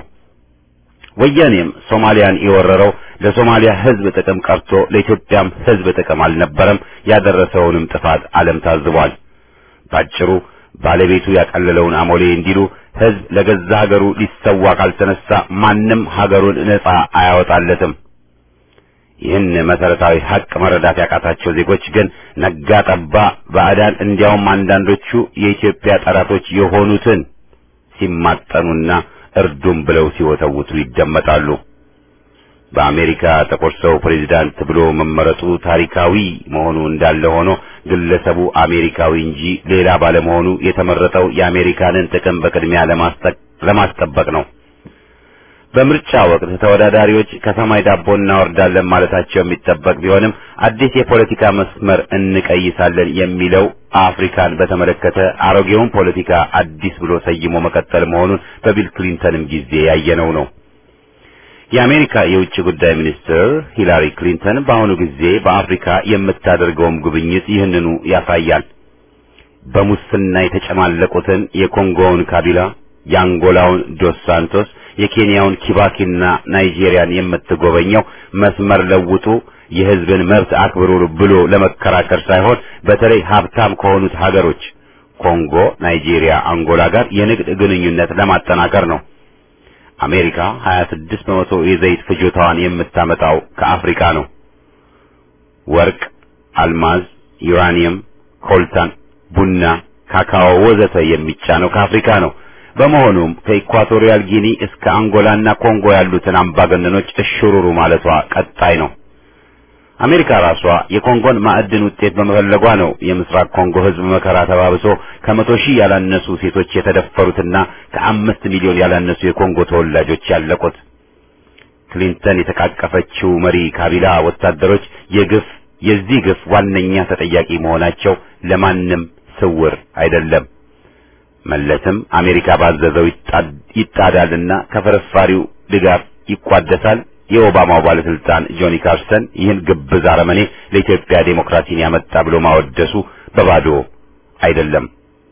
ወያኔም ሶማሊያን የወረረው ለሶማሊያ ሕዝብ ጥቅም ቀርቶ ለኢትዮጵያም ሕዝብ ጥቅም አልነበረም። ያደረሰውንም ጥፋት ዓለም ታዝቧል። ባጭሩ ባለቤቱ ያቀለለውን አሞሌ እንዲሉ ሕዝብ ለገዛ ሀገሩ ሊሰዋ ካልተነሳ ማንም ሀገሩን ነጻ አያወጣለትም። ይህን መሰረታዊ ሀቅ መረዳት ያቃታቸው ዜጎች ግን ነጋ ጠባ ባዕዳን እንዲያውም አንዳንዶቹ የኢትዮጵያ ጠላቶች የሆኑትን ሲማጠኑና እርዱም ብለው ሲወተውቱ ይደመጣሉ። በአሜሪካ ጥቁር ሰው ፕሬዝዳንት ብሎ መመረጡ ታሪካዊ መሆኑ እንዳለ ሆኖ ግለሰቡ አሜሪካዊ እንጂ ሌላ ባለመሆኑ የተመረጠው የአሜሪካንን ጥቅም በቅድሚያ ለማስጠበቅ ነው። በምርጫ ወቅት ተወዳዳሪዎች ከሰማይ ዳቦ እናወርዳለን ማለታቸው የሚጠበቅ ቢሆንም አዲስ የፖለቲካ መስመር እንቀይሳለን የሚለው አፍሪካን በተመለከተ አሮጌውን ፖለቲካ አዲስ ብሎ ሰይሞ መቀጠል መሆኑን በቢል ክሊንተንም ጊዜ ያየነው ነው። የአሜሪካ የውጭ ጉዳይ ሚኒስትር ሂላሪ ክሊንተን በአሁኑ ጊዜ በአፍሪካ የምታደርገውም ጉብኝት ይህንኑ ያሳያል። በሙስና የተጨማለቁትን የኮንጎውን ካቢላ፣ የአንጎላውን ዶስ ሳንቶስ፣ የኬንያውን ኪባኪና ናይጄሪያን የምትጎበኘው መስመር ለውጡ የህዝብን መብት አክብሩ ብሎ ለመከራከር ሳይሆን በተለይ ሀብታም ከሆኑት ሀገሮች ኮንጎ፣ ናይጄሪያ፣ አንጎላ ጋር የንግድ ግንኙነት ለማጠናከር ነው። አሜሪካ ሀያ ስድስት በመቶ የዘይት ፍጆታዋን የምታመጣው ከአፍሪካ ነው። ወርቅ፣ አልማዝ፣ ዩራኒየም፣ ኮልታን፣ ቡና፣ ካካኦ ወዘተ የሚጫነው ከአፍሪካ ነው። በመሆኑም ከኢኳቶሪያል ጊኒ እስከ አንጎላና ኮንጎ ያሉትን አምባገነኖች እሽሩሩ ማለቷ ቀጣይ ነው። አሜሪካ ራሷ የኮንጎን ማዕድን ውጤት በመፈለጓ ነው የምስራቅ ኮንጎ ህዝብ መከራ ተባብሶ ከመቶ ሺህ ያላነሱ ሴቶች የተደፈሩትና ከአምስት ሚሊዮን ያላነሱ የኮንጎ ተወላጆች ያለቁት። ክሊንተን የተቃቀፈችው መሪ ካቢላ ወታደሮች የግፍ የዚህ ግፍ ዋነኛ ተጠያቂ መሆናቸው ለማንም ስውር አይደለም። መለስም አሜሪካ ባዘዘው ይጣዳልና ከፍርፋሪው ድጋፍ ይቋደሳል። የኦባማው ባለስልጣን ጆኒ ካርሰን ይህን ግብዝ አረመኔ ለኢትዮጵያ ዴሞክራሲን ያመጣ ብሎ ማወደሱ በባዶ አይደለም።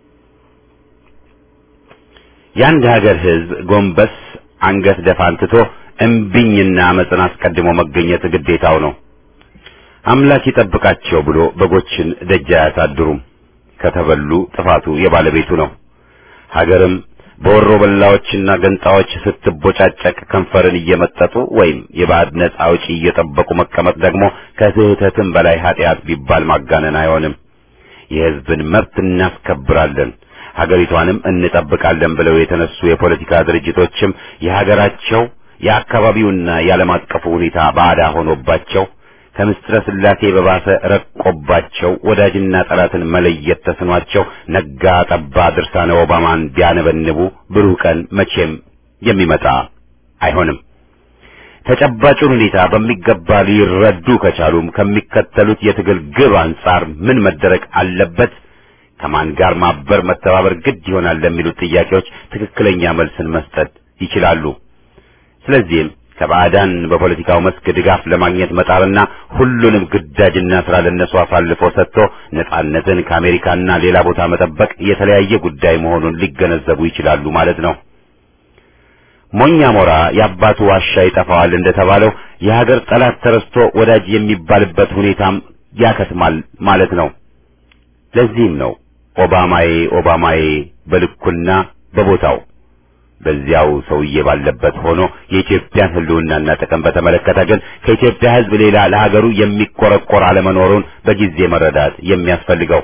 የአንድ ሀገር ህዝብ ጎንበስ አንገት ደፋንትቶ እምቢኝና አመፅን አስቀድሞ መገኘት ግዴታው ነው። አምላክ ይጠብቃቸው ብሎ በጎችን ደጅ አያሳድሩም። ከተበሉ ጥፋቱ የባለቤቱ ነው። ሀገርም በወሮ በላዎችና ገንጣዎች ስትቦጫጨቅ ከንፈርን እየመጠጡ ወይም የባዕድ ነጻ አውጪ እየጠበቁ መቀመጥ ደግሞ ከስህተትም በላይ ኃጢአት ቢባል ማጋነን አይሆንም። የህዝብን መብት እናስከብራለን፣ ሀገሪቷንም እንጠብቃለን ብለው የተነሱ የፖለቲካ ድርጅቶችም የሀገራቸው የአካባቢውና የዓለም አቀፉ ሁኔታ ባዕዳ ሆኖባቸው ከምስጥረ ስላሴ በባሰ ረቆባቸው ወዳጅና ጠላትን መለየት ተስኗቸው ነጋ ጠባ ድርሳነ ኦባማን ቢያነበንቡ ብሩህ ቀን መቼም የሚመጣ አይሆንም። ተጨባጩን ሁኔታ በሚገባ ሊረዱ ከቻሉም ከሚከተሉት የትግል ግብ አንጻር ምን መደረግ አለበት፣ ከማን ጋር ማበር መተባበር ግድ ይሆናል ለሚሉት ጥያቄዎች ትክክለኛ መልስን መስጠት ይችላሉ። ስለዚህም ከባዕዳን በፖለቲካው መስክ ድጋፍ ለማግኘት መጣርና ሁሉንም ግዳጅና ስራ ለነሱ አሳልፎ ሰጥቶ ነጻነትን ከአሜሪካና ሌላ ቦታ መጠበቅ የተለያየ ጉዳይ መሆኑን ሊገነዘቡ ይችላሉ ማለት ነው። ሞኛ ሞራ የአባቱ ዋሻ ይጠፋዋል እንደተባለው የሀገር ጠላት ተረስቶ ወዳጅ የሚባልበት ሁኔታም ያከትማል ማለት ነው። ለዚህም ነው ኦባማዬ ኦባማዬ በልኩና በቦታው በዚያው ሰውዬ ባለበት ሆኖ የኢትዮጵያን ህልውናና ጥቅም በተመለከተ ግን ከኢትዮጵያ ህዝብ ሌላ ለሀገሩ የሚቆረቆር አለመኖሩን በጊዜ መረዳት የሚያስፈልገው።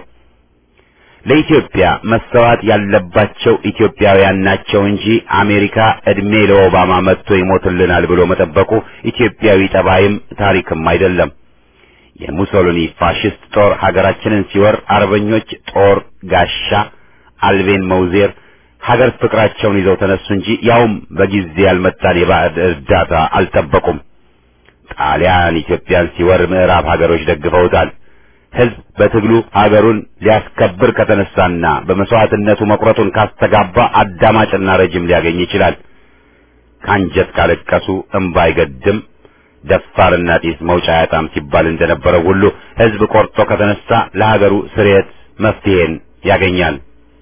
ለኢትዮጵያ መሰዋት ያለባቸው ኢትዮጵያውያን ናቸው እንጂ አሜሪካ እድሜ ለኦባማ መጥቶ ይሞትልናል ብሎ መጠበቁ ኢትዮጵያዊ ጠባይም ታሪክም አይደለም። የሙሶሊኒ ፋሽስት ጦር ሀገራችንን ሲወር አርበኞች ጦር ጋሻ አልቤን መውዜር ሀገር ፍቅራቸውን ይዘው ተነሱ እንጂ ያውም በጊዜ ያልመጣን የባዕድ እርዳታ አልጠበቁም። ጣሊያን ኢትዮጵያን ሲወር ምዕራብ ሀገሮች ደግፈውታል። ህዝብ በትግሉ ሀገሩን ሊያስከብር ከተነሳና በመስዋዕትነቱ መቁረጡን ካስተጋባ አዳማጭና ረጅም ሊያገኝ ይችላል። ካንጀት ካለቀሱ እንባ አይገድም፣ ደፋርና ጢስ መውጫ ያጣም ሲባል እንደነበረው ሁሉ ህዝብ ቆርጦ ከተነሳ ለሀገሩ ስርየት መፍትሄን ያገኛል።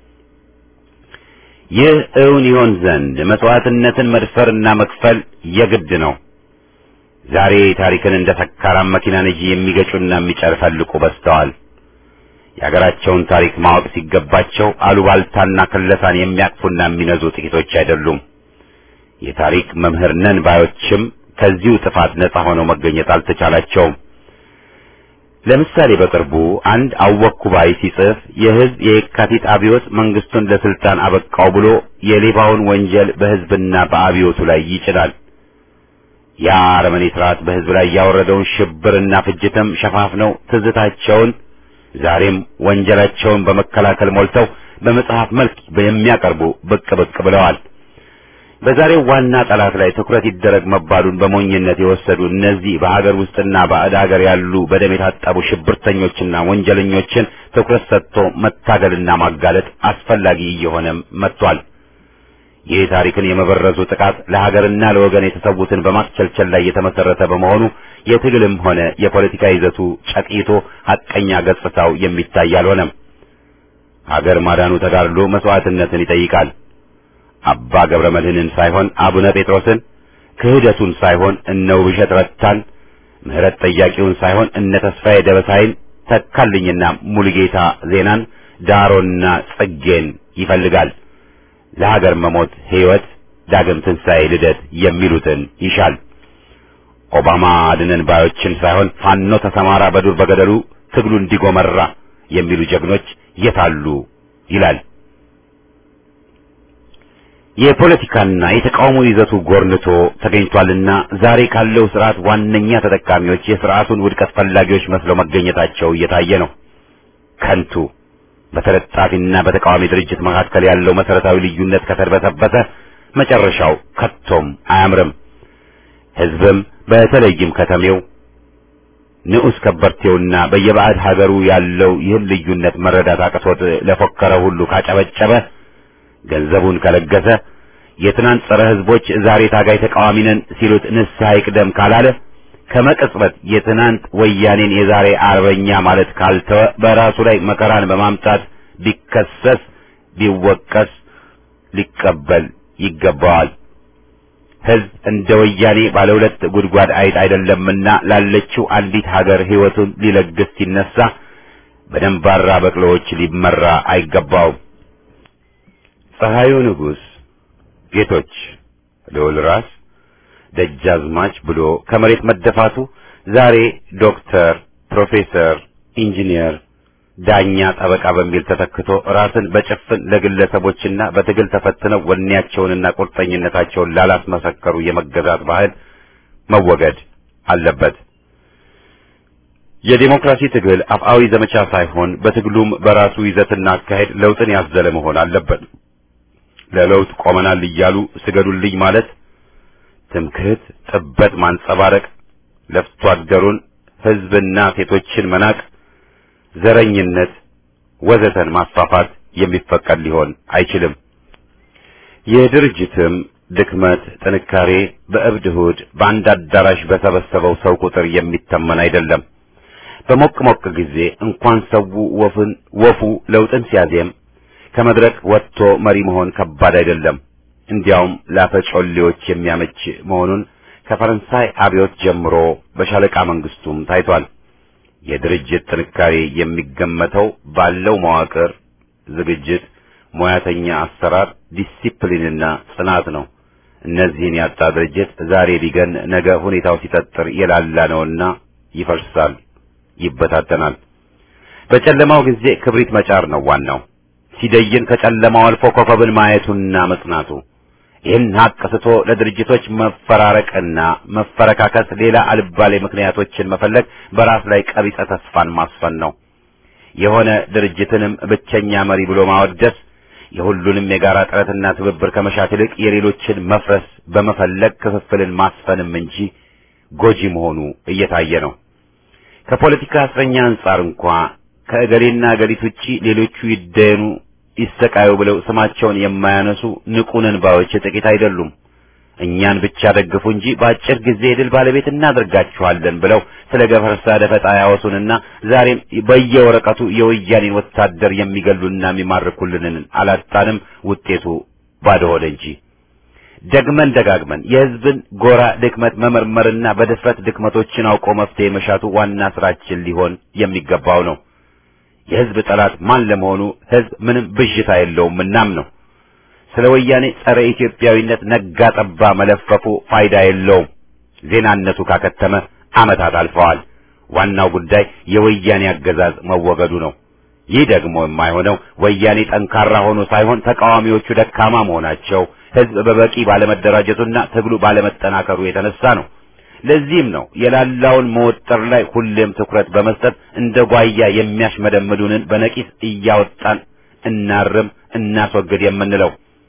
ይህ እውን ይሆን ዘንድ መስዋዕትነትን መድፈርና መክፈል የግድ ነው። ዛሬ ታሪክን እንደ ሰካራም መኪና ነጂ የሚገጩና የሚጨፈልቁ በዝተዋል። የሀገራቸውን ታሪክ ማወቅ ሲገባቸው አሉባልታና ክለሳን የሚያቅፉና የሚነዙ ጥቂቶች አይደሉም። የታሪክ መምህር ነን ባዮችም ከዚሁ ጥፋት ነጻ ሆነው መገኘት አልተቻላቸውም። ለምሳሌ በቅርቡ አንድ አወኩ ባይ ሲጽፍ የህዝብ የካቲት አብዮት መንግስቱን ለስልጣን አበቃው ብሎ የሌባውን ወንጀል በህዝብና በአብዮቱ ላይ ይጭናል። ያ አረመኔ ስርዓት በህዝብ ላይ ያወረደውን ሽብርና ፍጅትም ሸፋፍነው ትዝታቸውን ዛሬም ወንጀላቸውን በመከላከል ሞልተው በመጽሐፍ መልክ የሚያቀርቡ ብቅ ብቅ ብለዋል። በዛሬው ዋና ጠላት ላይ ትኩረት ይደረግ መባሉን በሞኝነት የወሰዱ እነዚህ በሀገር ውስጥና ባዕድ ሀገር ያሉ በደም የታጠቡ ሽብርተኞችና ወንጀለኞችን ትኩረት ሰጥቶ መታገልና ማጋለጥ አስፈላጊ እየሆነም መጥቷል። ይህ ታሪክን የመበረዙ ጥቃት ለሀገርና ለወገን የተሰዉትን በማስቸልቸል ላይ የተመሰረተ በመሆኑ የትግልም ሆነ የፖለቲካ ይዘቱ ጨቅይቶ ሐቀኛ ገጽታው የሚታይ አልሆነም። ሀገር ማዳኑ ተጋድሎ መስዋዕትነትን ይጠይቃል። አባ ገብረ መድኅንን ሳይሆን አቡነ ጴጥሮስን፣ ክህደቱን ሳይሆን እነ ውብሸት ረታን፣ ምህረት ጠያቂውን ሳይሆን እነ ተስፋዬ ደበሳይን፣ ተካልኝና ሙሉጌታ ዜናን፣ ዳሮና ጽጌን ይፈልጋል። ለሀገር መሞት ሕይወት፣ ዳግም ትንሣኤ፣ ልደት የሚሉትን ይሻል። ኦባማ አድነን ባዮችን ሳይሆን ፋኖ ተሰማራ በዱር በገደሉ ትግሉ እንዲጎመራ የሚሉ ጀግኖች የታሉ ይላል። የፖለቲካና የተቃውሞ ይዘቱ ጎርንቶ ተገኝቷልና ዛሬ ካለው ስርዓት ዋነኛ ተጠቃሚዎች የስርዓቱን ውድቀት ፈላጊዎች መስለው መገኘታቸው እየታየ ነው። ከንቱ በተለጣፊና በተቃዋሚ ድርጅት መካከል ያለው መሰረታዊ ልዩነት ከተርበተበተ መጨረሻው ከቶም አያምርም። ሕዝብም በተለይም ከተሜው ንዑስ ከበርቴውና በየባዕድ ሀገሩ ያለው ይህን ልዩነት መረዳት አቅቶት ለፎከረ ሁሉ ካጨበጨበ፣ ገንዘቡን ከለገሰ፣ የትናንት ጸረ ሕዝቦች ዛሬ ታጋይ ተቃዋሚ ነን ሲሉት ንስሐ ይቅደም ካላለ፣ ከመቅጽበት የትናንት ወያኔን የዛሬ አርበኛ ማለት ካልተወ በራሱ ላይ መከራን በማምጣት ቢከሰስ ቢወቀስ ሊቀበል ይገባዋል። ሕዝብ እንደ ወያኔ ባለ ሁለት ጉድጓድ አይጥ አይደለምና ላለችው አንዲት ሀገር ሕይወቱን ሊለግስ ሲነሳ በደንባራ በቅሎዎች ሊመራ አይገባውም። ፀሐዩ ንጉሥ ጌቶች ልዑል ራስ ደጃዝማች ብሎ ከመሬት መደፋቱ ዛሬ ዶክተር፣ ፕሮፌሰር፣ ኢንጂነር፣ ዳኛ፣ ጠበቃ በሚል ተተክቶ ራስን በጭፍን ለግለሰቦችና በትግል ተፈትነው ወኔያቸውንና ቁርጠኝነታቸውን ላላስመሰከሩ የመገዛት ባህል መወገድ አለበት። የዲሞክራሲ ትግል አፍአዊ ዘመቻ ሳይሆን በትግሉም በራሱ ይዘትና አካሄድ ለውጥን ያዘለ መሆን አለበት። ለለውጥ ቆመናል እያሉ ስገዱልኝ ማለት፣ ትምክህት፣ ጥበት ማንጸባረቅ፣ ለፍቶ አደሩን ሕዝብና ሴቶችን መናቅ፣ ዘረኝነት ወዘተን ማስፋፋት የሚፈቀድ ሊሆን አይችልም። የድርጅትም ድክመት ጥንካሬ በእብድ እሑድ በአንድ አዳራሽ በሰበሰበው ሰው ቁጥር የሚተመን አይደለም። በሞቅ ሞቅ ጊዜ እንኳን ሰው ወፍን ወፉ ለውጥን ሲያዜም ከመድረክ ወጥቶ መሪ መሆን ከባድ አይደለም። እንዲያውም ላፈጮሌዎች የሚያመች መሆኑን ከፈረንሳይ አብዮት ጀምሮ በሻለቃ መንግስቱም ታይቷል። የድርጅት ጥንካሬ የሚገመተው ባለው መዋቅር፣ ዝግጅት፣ ሙያተኛ አሰራር፣ ዲሲፕሊንና ጽናት ነው። እነዚህን ያጣ ድርጅት ዛሬ ቢገን ነገ ሁኔታው ሲጠጥር የላላ ነውና ይፈርሳል፣ ይበታተናል። በጨለማው ጊዜ ክብሪት መጫር ነው ዋናው። ሲደይን ከጨለማው አልፎ ኮከብን ማየቱና መጽናቱ። ይህን ሀቅ ስቶ ለድርጅቶች መፈራረቅና መፈረካከስ ሌላ አልባሌ ምክንያቶችን መፈለግ በራስ ላይ ቀቢጸ ተስፋን ማስፈን ነው። የሆነ ድርጅትንም ብቸኛ መሪ ብሎ ማወደስ የሁሉንም የጋራ ጥረትና ትብብር ከመሻት ይልቅ የሌሎችን መፍረስ በመፈለግ ክፍፍልን ማስፈንም እንጂ ጎጂ መሆኑ እየታየ ነው። ከፖለቲካ እስረኛ አንጻር እንኳ ከእገሌና እገሊት ውጪ ሌሎቹ ይደኑ ይሰቃዩ ብለው ስማቸውን የማያነሱ ንቁነን ባዮች ጥቂት አይደሉም። እኛን ብቻ ደግፉ እንጂ በአጭር ጊዜ ድል ባለቤት እናደርጋችኋለን ብለው ስለ ገፈርሳ ደፈጣ ያወሱንና ዛሬም በየወረቀቱ የወያኔን ወታደር የሚገሉና የሚማርኩልንን አላጣንም። ውጤቱ ባዶ ሆነ እንጂ። ደግመን ደጋግመን የሕዝብን ጎራ ድክመት መመርመርና በድፍረት ድክመቶችን አውቆ መፍትሄ መሻቱ ዋና ስራችን ሊሆን የሚገባው ነው። የሕዝብ ጠላት ማን ለመሆኑ ሕዝብ ምንም ብዥታ የለውም እናም ነው። ስለ ወያኔ ጸረ ኢትዮጵያዊነት ነጋ ጠባ መለፈፉ ፋይዳ የለውም። ዜናነቱ ካከተመ ዓመታት አልፈዋል። ዋናው ጉዳይ የወያኔ አገዛዝ መወገዱ ነው። ይህ ደግሞ የማይሆነው ወያኔ ጠንካራ ሆኖ ሳይሆን ተቃዋሚዎቹ ደካማ መሆናቸው፣ ሕዝብ በበቂ ባለመደራጀቱና ትግሉ ባለመጠናከሩ የተነሳ ነው። ለዚህም ነው የላላውን መወጠር ላይ ሁሌም ትኩረት በመስጠት እንደ ጓያ የሚያሽመደምዱንን በነቂስ እያወጣን እናርም እናስወግድ የምንለው።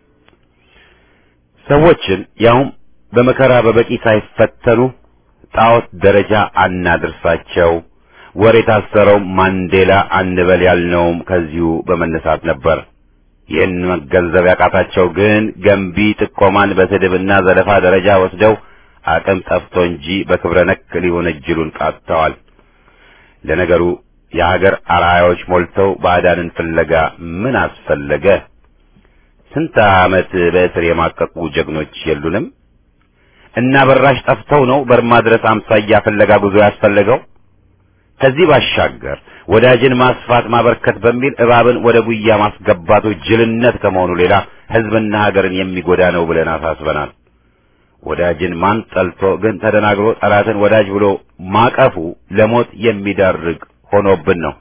ሰዎችን ያውም በመከራ በበቂ ሳይፈተኑ ጣዖት ደረጃ አናድርሳቸው። ወሬ ታሰረው ማንዴላ አንበል ያልነውም ከዚሁ በመነሳት ነበር። ይህን መገንዘብ ያቃታቸው ግን ገንቢ ጥቆማን በስድብና ዘለፋ ደረጃ ወስደው አቅም ጠፍቶ እንጂ በክብረ ነክ ሊሆን እጅሉን ቃጥተዋል። ለነገሩ የሀገር አርአያዎች ሞልተው ባዕዳንን ፍለጋ ምን አስፈለገ? ስንት ዓመት በእስር የማቀቁ ጀግኖች የሉንም? እና በራሽ ጠፍተው ነው በርማ ድረስ አምሳያ ፍለጋ ጉዞ ያስፈለገው? ከዚህ ባሻገር ወዳጅን ማስፋት ማበርከት በሚል እባብን ወደ ጉያ ማስገባቱ ጅልነት ከመሆኑ ሌላ ሕዝብና ሀገርን የሚጎዳ ነው ብለን አሳስበናል። ወዳጅን ማን ጠልቶ ግን ተደናግሮ ጠላትን ወዳጅ ብሎ ማቀፉ ለሞት የሚዳርግ ሆኖብን ነው።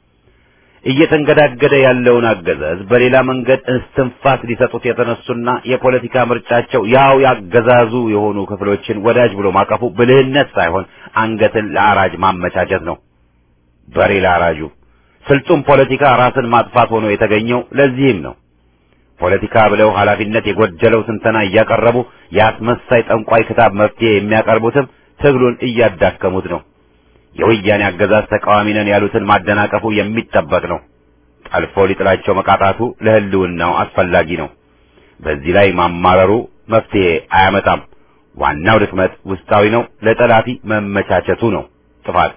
እየተንገዳገደ ያለውን አገዛዝ በሌላ መንገድ እስትንፋስ ሊሰጡት የተነሱና የፖለቲካ ምርጫቸው ያው ያገዛዙ የሆኑ ክፍሎችን ወዳጅ ብሎ ማቀፉ ብልህነት ሳይሆን አንገትን ለአራጅ ማመቻቸት ነው። በሬ ለአራጁ ስልጡን ፖለቲካ ራስን ማጥፋት ሆኖ የተገኘው ለዚህም ነው። ፖለቲካ ብለው ኃላፊነት የጎደለው ትንተና እያቀረቡ የአስመሳይ ጠንቋይ ክታብ መፍትሄ የሚያቀርቡትም ትግሉን እያዳከሙት ነው። የወያኔ አገዛዝ ተቃዋሚ ነን ያሉትን ማደናቀፉ የሚጠበቅ ነው። ጠልፎ ሊጥላቸው መቃጣቱ ለህልውናው አስፈላጊ ነው። በዚህ ላይ ማማረሩ መፍትሄ አያመጣም። ዋናው ድክመት ውስጣዊ ነው። ለጠላፊ መመቻቸቱ ነው ጥፋት።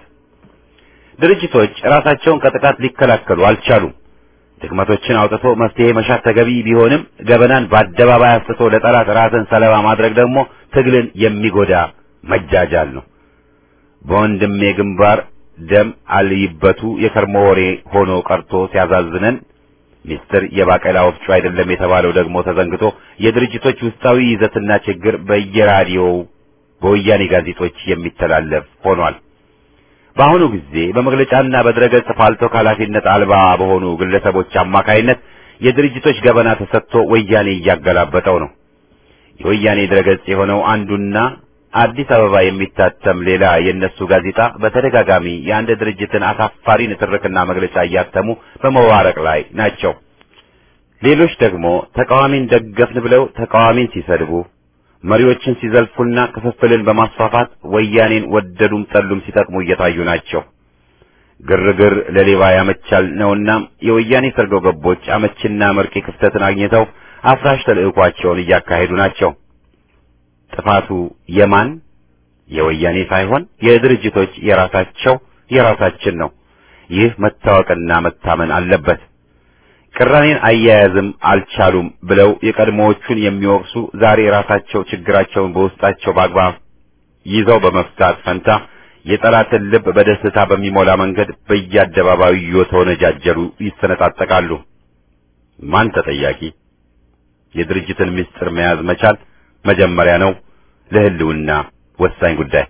ድርጅቶች ራሳቸውን ከጥቃት ሊከላከሉ አልቻሉም። ድክመቶችን አውጥቶ መፍትሄ መሻት ተገቢ ቢሆንም ገበናን በአደባባይ አስጥቶ ለጠላት ራስን ሰለባ ማድረግ ደግሞ ትግልን የሚጎዳ መጃጃል ነው። በወንድሜ ግንባር ደም አልይበቱ የከርሞ ወሬ ሆኖ ቀርቶ ሲያዛዝነን ሚስጥር የባቄላ ወፍጮ አይደለም የተባለው ደግሞ ተዘንግቶ የድርጅቶች ውስጣዊ ይዘትና ችግር በየራዲዮው በወያኔ ጋዜጦች የሚተላለፍ ሆኗል። በአሁኑ ጊዜ በመግለጫና በድረገጽ ፋልቶ ኃላፊነት አልባ በሆኑ ግለሰቦች አማካይነት የድርጅቶች ገበና ተሰጥቶ ወያኔ እያገላበጠው ነው። የወያኔ ድረገጽ የሆነው አንዱና አዲስ አበባ የሚታተም ሌላ የነሱ ጋዜጣ በተደጋጋሚ የአንድ ድርጅትን አሳፋሪ ንትርክና መግለጫ እያተሙ በመዋረቅ ላይ ናቸው። ሌሎች ደግሞ ተቃዋሚን ደገፍን ብለው ተቃዋሚን ሲሰድቡ፣ መሪዎችን ሲዘልፉና ክፍፍልን በማስፋፋት ወያኔን ወደዱም ጠሉም ሲጠቅሙ እየታዩ ናቸው። ግርግር ለሌባ ያመቻል ነውና የወያኔ ሰርጎ ገቦች አመችና መርቂ ክፍተትን አግኝተው አፍራሽ ተልዕኳቸውን እያካሄዱ ናቸው። ጥፋቱ የማን? የወያኔ ሳይሆን የድርጅቶች የራሳቸው የራሳችን ነው። ይህ መታወቅና መታመን አለበት። ቅራኔን አያያዝም አልቻሉም ብለው የቀድሞዎቹን የሚወቅሱ ዛሬ ራሳቸው ችግራቸውን በውስጣቸው በአግባብ ይዘው በመፍታት ፈንታ የጠላትን ልብ በደስታ በሚሞላ መንገድ በየአደባባዩ እየተወነጃጀሉ ይሰነጣጠቃሉ። ማን ተጠያቂ? የድርጅትን ምስጢር መያዝ መቻል መጀመሪያ ነው፣ ለህልውና ወሳኝ ጉዳይ።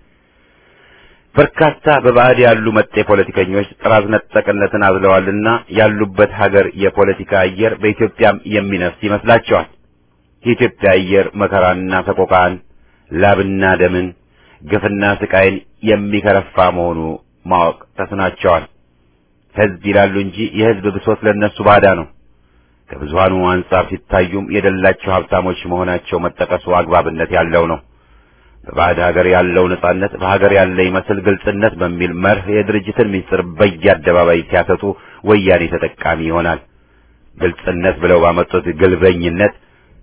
በርካታ በባዕድ ያሉ መጤ ፖለቲከኞች ጥራዝ ነጠቅነትን አዝለዋልና ያሉበት ሀገር የፖለቲካ አየር በኢትዮጵያም የሚነፍስ ይመስላቸዋል። የኢትዮጵያ አየር መከራና ሰቆቃን፣ ላብና ደምን፣ ግፍና ስቃይን የሚከረፋ መሆኑ ማወቅ ተስናቸዋል። ህዝብ ይላሉ እንጂ የህዝብ ብሶት ለነሱ ባዳ ነው። ከብዙሃኑ አንጻር ሲታዩም የደላቸው ሀብታሞች መሆናቸው መጠቀሱ አግባብነት ያለው ነው። በባዕድ ሀገር ያለው ነጻነት በሀገር ያለ ይመስል ግልጽነት በሚል መርህ የድርጅትን ምስጢር በየአደባባይ ሲያሰጡ ወያኔ ተጠቃሚ ይሆናል። ግልጽነት ብለው ባመጡት ግልበኝነት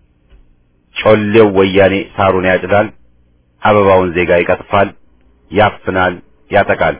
ጮሌው ወያኔ ሳሩን ያጭዳል፣ አበባውን ዜጋ ይቀጥፋል፣ ያፍናል፣ ያጠቃል።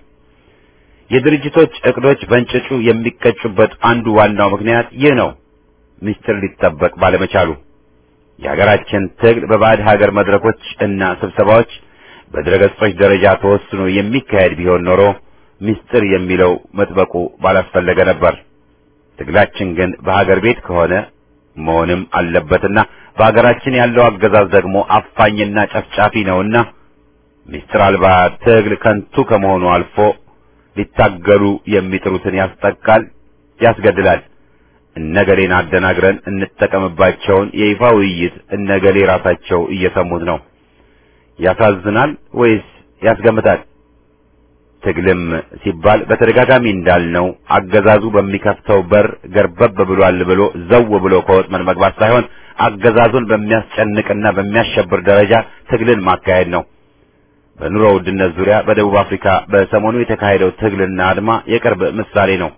የድርጅቶች እቅዶች በእንጭጩ የሚቀጩበት አንዱ ዋናው ምክንያት ይህ ነው። ምስጢር ሊጠበቅ ባለመቻሉ የሀገራችን ትግል በባዕድ ሀገር መድረኮች እና ስብሰባዎች በድረገጾች ደረጃ ተወስኖ የሚካሄድ ቢሆን ኖሮ ምስጢር የሚለው መጥበቁ ባላስፈለገ ነበር። ትግላችን ግን በሀገር ቤት ከሆነ መሆንም አለበትና በሀገራችን ያለው አገዛዝ ደግሞ አፋኝና ጨፍጫፊ ነውና ምስጢር አልባ ትግል ከንቱ ከመሆኑ አልፎ ሊታገሉ የሚጥሩትን ያስጠቃል፣ ያስገድላል። እነገሌን አደናግረን እንጠቀምባቸውን የይፋ ውይይት እነገሌ ራሳቸው እየሰሙት ነው። ያሳዝናል ወይስ ያስገምታል? ትግልም ሲባል በተደጋጋሚ እንዳልነው አገዛዙ በሚከፍተው በር ገርበብ ብሏል ብሎ ዘው ብሎ ከወጥመን መግባት ሳይሆን አገዛዙን በሚያስጨንቅና በሚያሸብር ደረጃ ትግልን ማካሄድ ነው። በኑሮ ውድነት ዙሪያ በደቡብ አፍሪካ በሰሞኑ የተካሄደው ትግልና አድማ የቅርብ ምሳሌ ነው።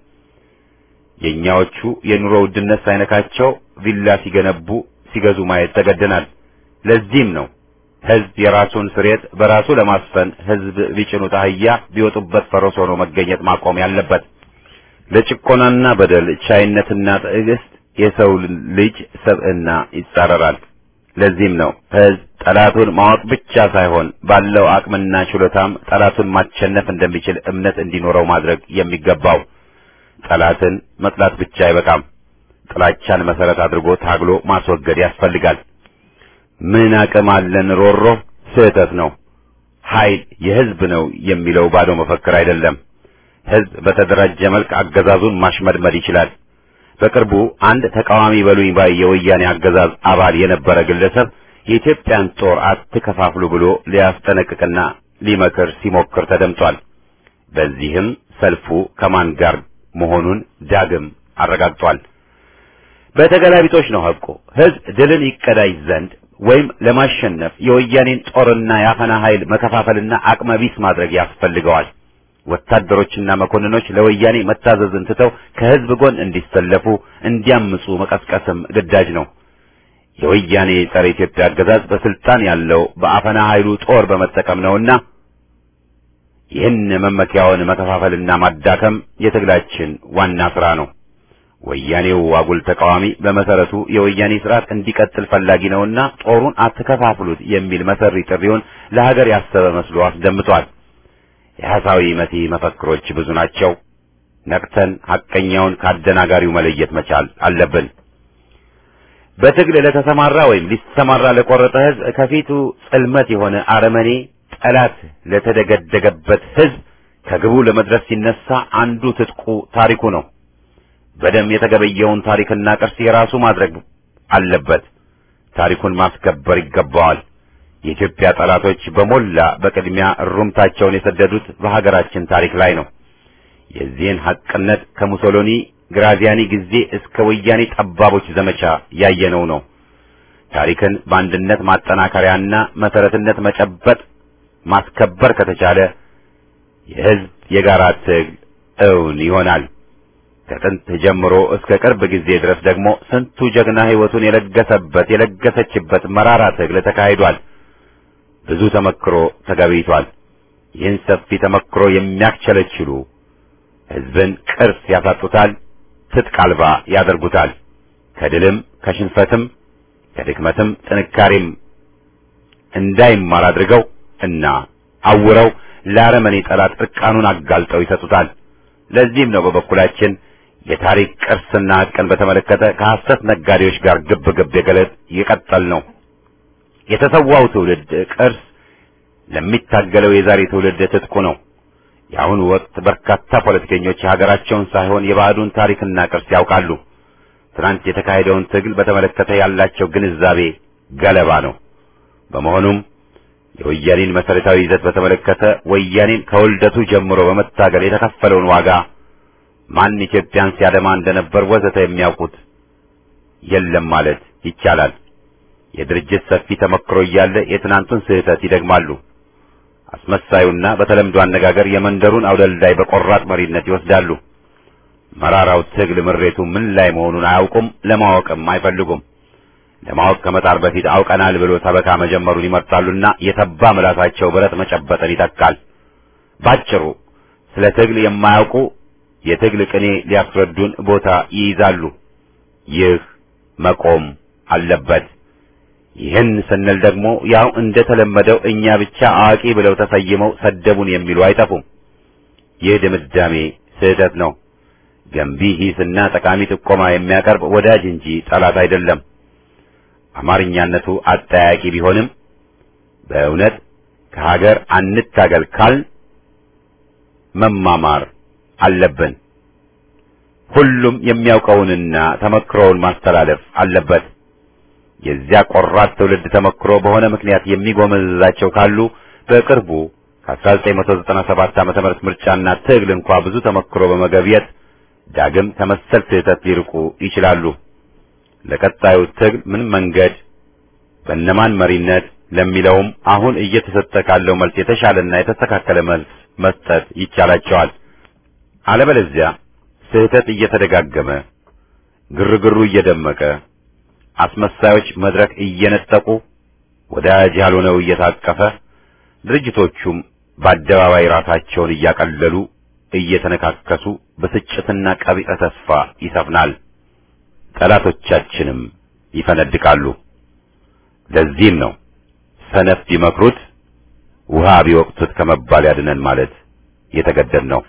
የኛዎቹ የኑሮ ውድነት ሳይነካቸው ቪላ ሲገነቡ ሲገዙ ማየት ተገደናል። ለዚህም ነው ህዝብ የራሱን ስሬት በራሱ ለማስፈን ህዝብ ቢጭኑት አህያ ቢወጡበት ፈረስ ሆኖ መገኘት ማቆም ያለበት። ለጭቆናና በደል ቻይነትና ትዕግስት የሰው ልጅ ሰብዕና ይጻረራል። ለዚህም ነው ሕዝብ ጠላቱን ማወቅ ብቻ ሳይሆን ባለው አቅምና ችሎታም ጠላቱን ማሸነፍ እንደሚችል እምነት እንዲኖረው ማድረግ የሚገባው። ጠላትን መጥላት ብቻ አይበቃም። ጥላቻን መሰረት አድርጎ ታግሎ ማስወገድ ያስፈልጋል። ምን አቅም አለን ሮሮ ስህተት ነው። ኃይል የሕዝብ ነው የሚለው ባዶ መፈክር አይደለም። ሕዝብ በተደራጀ መልክ አገዛዙን ማሽመድመድ ይችላል። በቅርቡ አንድ ተቃዋሚ በሉኝ ባይ የወያኔ አገዛዝ አባል የነበረ ግለሰብ የኢትዮጵያን ጦር አትከፋፍሉ ብሎ ሊያስጠነቅቅና ሊመክር ሲሞክር ተደምጧል። በዚህም ሰልፉ ከማን ጋር መሆኑን ዳግም አረጋግጧል። በተገላቢጦች ነው ሐቁ። ሕዝብ ድልን ይቀዳጅ ዘንድ ወይም ለማሸነፍ የወያኔን ጦርና የአፈና ኃይል መከፋፈልና አቅመቢስ ማድረግ ያስፈልገዋል። ወታደሮችና መኮንኖች ለወያኔ መታዘዝን ትተው ከሕዝብ ጎን እንዲሰለፉ እንዲያምፁ መቀስቀስም ግዳጅ ነው። የወያኔ ጸረ ኢትዮጵያ አገዛዝ በስልጣን ያለው በአፈና ኃይሉ ጦር በመጠቀም ነውና ይህን መመኪያውን መከፋፈልና ማዳከም የትግላችን ዋና ሥራ ነው። ወያኔው አጉል ተቃዋሚ በመሰረቱ የወያኔ ስርዓት እንዲቀጥል ፈላጊ ነውና ጦሩን አትከፋፍሉት የሚል መሰሪ ጥሪውን ለሀገር ያሰበ መስሎ አስደምጧል። የሐሳዊ መቲ መፈክሮች ብዙ ናቸው። ነቅተን ሐቀኛውን ካደናጋሪው መለየት መቻል አለብን። በትግል ለተሰማራ ወይም ሊሰማራ ለቆረጠ ሕዝብ ከፊቱ ጽልመት የሆነ አረመኔ ጠላት ለተደገደገበት ሕዝብ ከግቡ ለመድረስ ሲነሳ አንዱ ትጥቁ ታሪኩ ነው። በደም የተገበየውን ታሪክና ቅርስ የራሱ ማድረግ አለበት። ታሪኩን ማስከበር ይገባዋል። የኢትዮጵያ ጠላቶች በሞላ በቅድሚያ እሩምታቸውን የሰደዱት በሀገራችን ታሪክ ላይ ነው። የዚህን ሐቅነት ከሙሶሎኒ ግራዚያኒ ጊዜ እስከ ወያኔ ጠባቦች ዘመቻ ያየነው ነው። ታሪክን በአንድነት ማጠናከሪያና መሰረትነት መጨበጥ ማስከበር ከተቻለ የሕዝብ የጋራ ትግል እውን ይሆናል። ከጥንት ጀምሮ እስከ ቅርብ ጊዜ ድረስ ደግሞ ስንቱ ጀግና ሕይወቱን የለገሰበት የለገሰችበት መራራ ትግል ተካሂዷል። ብዙ ተመክሮ ተገቢቷል። ይህን ሰፊ ተመክሮ የሚያክቸለችሉ ሕዝብን ቅርስ ያሳጡታል፣ ትጥቅ አልባ ያደርጉታል። ከድልም ከሽንፈትም ከድክመትም ጥንካሬም እንዳይማር አድርገው እና አውረው ለአረመኔ ጠላት እርቃኑን አጋልጠው ይሰጡታል። ለዚህም ነው በበኩላችን የታሪክ ቅርስና ሐቅን በተመለከተ ከሐሰት ነጋዴዎች ጋር ግብ ግብ የገለጥ የቀጠል ነው። የተሰዋው ትውልድ ቅርስ ለሚታገለው የዛሬ ትውልድ ትጥቁ ነው። የአሁኑ ወቅት በርካታ ፖለቲከኞች የሀገራቸውን ሳይሆን የባዕዱን ታሪክና ቅርስ ያውቃሉ። ትናንት የተካሄደውን ትግል በተመለከተ ያላቸው ግንዛቤ ገለባ ነው። በመሆኑም የወያኔን መሰረታዊ ይዘት በተመለከተ ወያኔን ከውልደቱ ጀምሮ በመታገል የተከፈለውን ዋጋ ማን ኢትዮጵያን ሲያደማ እንደነበር ወዘተ የሚያውቁት የለም ማለት ይቻላል። የድርጅት ሰፊ ተመክሮ እያለ የትናንቱን ስህተት ይደግማሉ። አስመሳዩና በተለምዶ አነጋገር የመንደሩን አውደልዳይ በቆራጥ መሪነት ይወስዳሉ። መራራው ትግል ምሬቱ ምን ላይ መሆኑን አያውቁም፣ ለማወቅም አይፈልጉም። ለማወቅ ከመጣር በፊት አውቀናል ብሎ ሰበካ መጀመሩን ይመርጣሉና የተባ ምላሳቸው ብረት መጨበጥን ይተካል። ባጭሩ ስለ ትግል የማያውቁ የትግል ቅኔ ሊያስረዱን ቦታ ይይዛሉ። ይህ መቆም አለበት። ይህን ስንል ደግሞ ያው እንደተለመደው እኛ ብቻ አዋቂ ብለው ተሰይመው ሰደቡን የሚሉ አይጠፉም። ይህ ድምዳሜ ስህተት ነው። ገንቢ ሂስና ጠቃሚ ጥቆማ የሚያቀርብ ወዳጅ እንጂ ጠላት አይደለም። አማርኛነቱ አጠያቂ ቢሆንም በእውነት ከሀገር አንታገል ካልን መማማር አለብን። ሁሉም የሚያውቀውንና ተመክሮውን ማስተላለፍ አለበት። የዚያ ቆራጥ ትውልድ ተመክሮ በሆነ ምክንያት የሚጎመዝዛቸው ካሉ በቅርቡ ከአስራ ዘጠኝ መቶ ዘጠና ሰባት ዓመተ ምህረት ምርጫና ትግል እንኳ ብዙ ተመክሮ በመገብየት ዳግም ከመሰል ስህተት ሊርቁ ይችላሉ። ለቀጣዩ ትግል ምን መንገድ በእነማን መሪነት ለሚለውም አሁን እየተሰጠ ካለው መልስ የተሻለና የተስተካከለ መልስ መስጠት ይቻላቸዋል። አለበለዚያ ስህተት እየተደጋገመ ግርግሩ እየደመቀ አስመሳዮች መድረክ እየነጠቁ ወዳጅ ያልሆነው እየታቀፈ ድርጅቶቹም በአደባባይ ራሳቸውን እያቀለሉ እየተነካከሱ ብስጭትና ቀቢጸ ተስፋ ይሰፍናል። ጠላቶቻችንም ይፈነድቃሉ። ለዚህም ነው ሰነፍ ቢመክሩት ውሃ ቢወቅቱት ከመባል ያድነን ማለት የተገደድነው።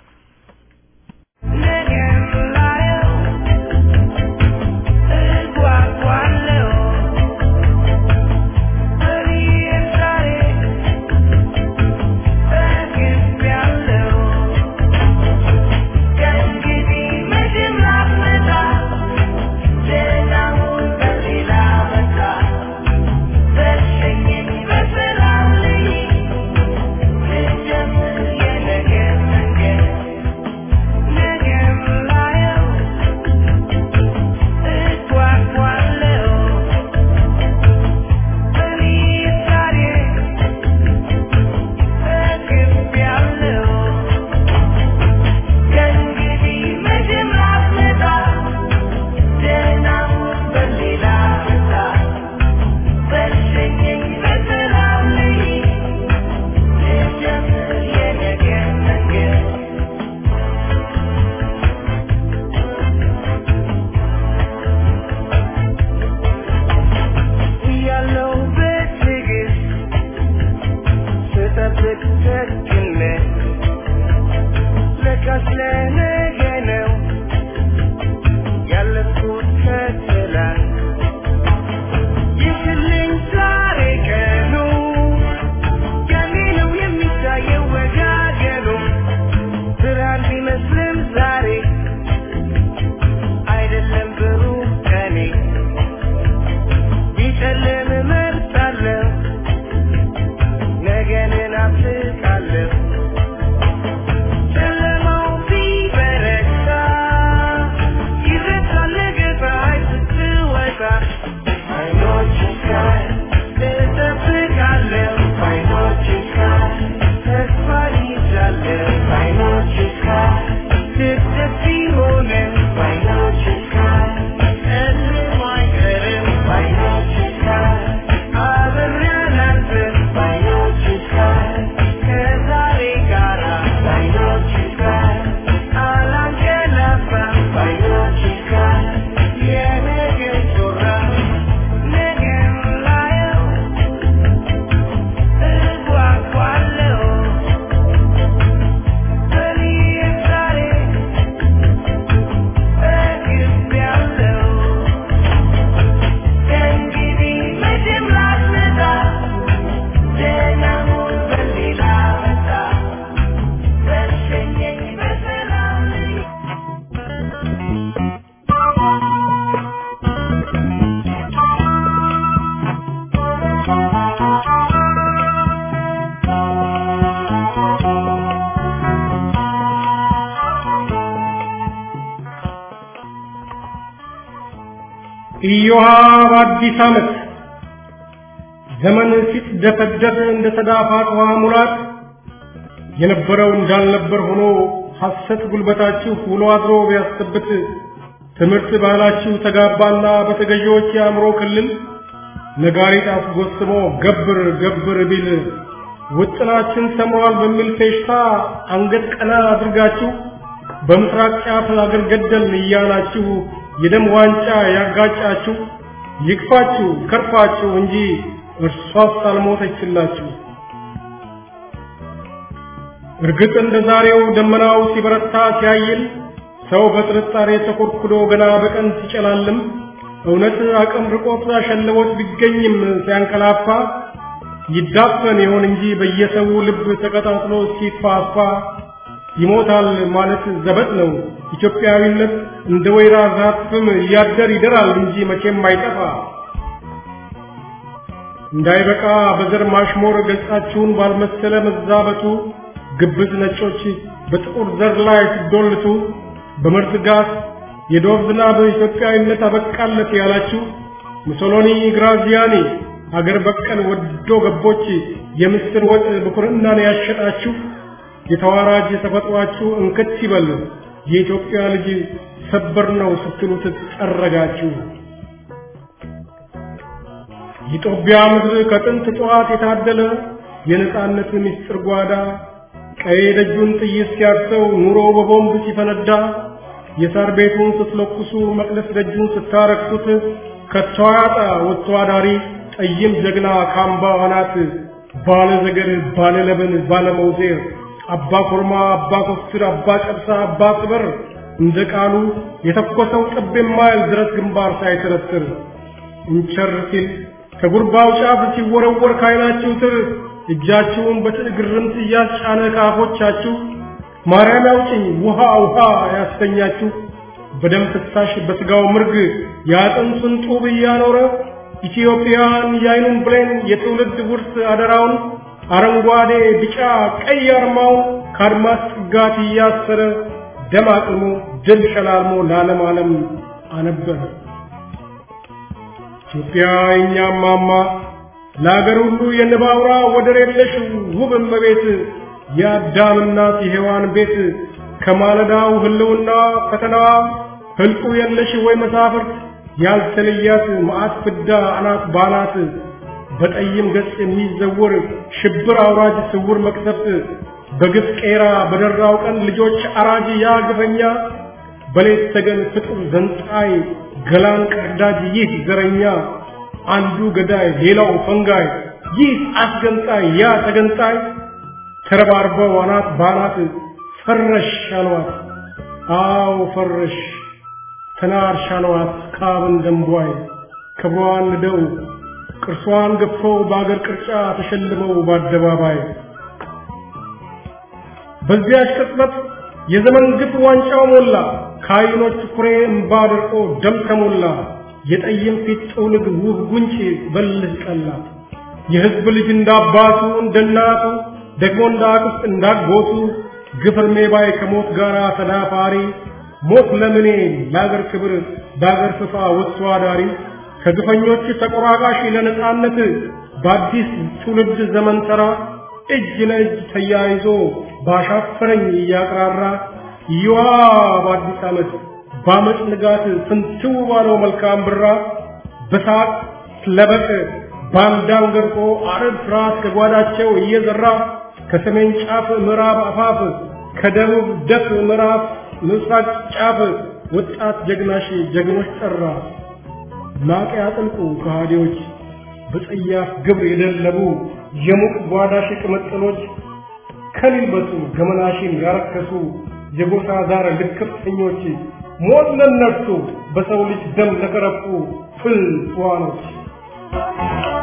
ኢዮሃ አዲስ ዓመት ዘመን ሲደፈደፍ እንደ ተዳፋት ውሃ ሙላት የነበረው እንዳልነበር ሆኖ ሐሰት ጉልበታችሁ ውሎ አድሮ ቢያስጠብት ትምህርት ባህላችሁ ተጋባና በተገዢዎች የአእምሮ ክልል ነጋሪት አስጎስሞ ገብር ገብር ቢል ውጥናችን ሰምሯል በሚል ፌሽታ አንገት ቀና አድርጋችሁ በምስራቅ ጫፍ አገር ገደልን እያላችሁ የደም ዋንጫ ያጋጫችሁ ይክፋችሁ ከርፋችሁ እንጂ እርሷስ አልሞተችላችሁ። እርግጥ እንደ ዛሬው ደመናው ሲበረታ ሲያይል ሰው በጥርጣሬ ተኮርኩዶ ገና በቀን ሲጨላልም እውነት አቅም ርቆት አሸልቦት ቢገኝም ሲያንቀላፋ ይዳፈን ይሆን እንጂ በየሰው ልብ ተቀጣጥሎ ሲፋፋ ይሞታል ማለት ዘበት ነው። ኢትዮጵያዊነት እንደ ወይራ ዛፍም ያደር ይደራል እንጂ መቼም አይጠፋ። እንዳይበቃ በዘር ማሽሞር ገጻችሁን ባልመሰለ መዛበቱ ግብዝ ነጮች በጥቁር ዘር ላይ ሲዶልቱ በመርዝ ጋዝ የዶብ ዝናብ ኢትዮጵያዊነት አበቃለት ያላችሁ ሙሶሎኒ ግራዚያኒ ሀገር በቀል ወዶ ገቦች የምስር ወጥ በኩርናን ያሸጣችሁ የተዋራጅ ተፈጥሯችሁ እንክት ይበል የኢትዮጵያ ልጅ ሰበር ነው ስትሉት ተጠረጋችሁ። ኢትዮጵያ ምድር ከጥንት ጠዋት የታደለ የነጻነት ምስጢር ጓዳ ቀይ ደጁን ጥይት ሲያርሰው ኑሮ በቦምብ ሲፈነዳ የሳር ቤቱን ስትለኩሱ መቅደስ ደጁን ስታረክሱት ከተዋጣ ወጥቶ አዳሪ ጠይም ጀግና ካምባ አናት ባለ ዘገር ባለ ለበን ባለ መውዜር አባ ኮርማ አባ ኮስትር አባ ጨብሳ አባ ጽበር እንደ ቃሉ የተኮሰው ጥብ የማይል ድረስ ግንባር ሳይተረትር እንቸር ሲል ከጉርባው ጫፍ ሲወረወር ካይናችሁ ትር እጃችሁን በትግርምት እያስጫነ ካፎቻችሁ ማርያም ያውጭኝ ውሃ ውሃ ያስተኛችሁ በደም ፍሳሽ በስጋው ምርግ ያጥንቱን ጡብ እያኖረ ኢትዮጵያን ያይኑን ብሌን የትውልድ ውርስ አደራውን አረንጓዴ ቢጫ ቀይ አርማው ካድማስ ጥጋት እያሰረ ደም አቅሞ ድል ሸላልሞ ለዓለም ዓለም አነበረ። ኢትዮጵያ እኛማማ ለአገር ሁሉ የንባውራ ወደር የለሽ ውብ እመቤት የአዳም እናት የሔዋን ቤት ከማለዳው ህልውና ፈተናዋ ህልቁ የለሽ ወይ መሳፍርት ያልተለያት መዓት ፍዳ አናት ባናት በጠይም ገጽ የሚዘወር ሽብር አውራጅ ስውር መቅሰፍት በግፍ ቄራ በደራው ቀን ልጆች አራጅ ያግፈኛ በሌት ተገን ፍጡር ዘንጣይ ገላን ቀርዳጅ ይህ ዘረኛ አንዱ ገዳይ ሌላው ፈንጋይ ይህ አስገንጣይ ያ ተገንጣይ ተረባርበው አናት ባናት ፈረሽ አሏት። አው ፈረሽ ተናርሽ አሏት ካብን ደንቧይ ክብሯን ንደው ቅርሷን ገፈው በአገር ቅርጫ ተሸልመው በአደባባይ በዚያች ቅጽበት የዘመን ግፍ ዋንጫው ሞላ ካይኖች ኩሬ እምባ ደርቆ ደም ተሞላ የጠይም ፊት ጥውልግ ውብ ጉንጭ በልህ ቀላ የህዝብ ልጅ እንዳባቱ እንደናቱ ደግሞ እንዳክስት እንዳጎቱ ግፍርሜ ባይ ከሞት ጋራ ተዳፋሪ ሞት ለምኔ ለአገር ክብር በአገር ፍፋ ወጥቶ አዳሪ ከግፈኞች ተቆራቃሽ ለነጻነት በአዲስ ትውልድ ዘመን ተራ እጅ ለእጅ ተያይዞ ባሻፈረኝ እያቅራራ ይዋ በአዲስ ዓመት ባመጽ ንጋት ፍንትው ባለው መልካም ብራ በሳቅ ለበቅ ባንዳን ገርቆ አረብ ፍራት ከጓዳቸው እየዘራ ከሰሜን ጫፍ ምዕራብ አፋፍ ከደቡብ ደፍ ምዕራብ ምስራቅ ጫፍ ወጣት ጀግናሽ ጀግኖች ጠራ ማቅ ያጥልቁ ከሃዲዎች በጸያፍ ግብር የደለቡ የሙቅ ጓዳሽ ቅምጥሎች ከሊልበሱ ገመናሽን ያረከሱ የጎሳ ዛር ልክፍተኞች ሞት ለነሱ በሰው ልጅ ደም ለከረፉ ፍል ዋኖች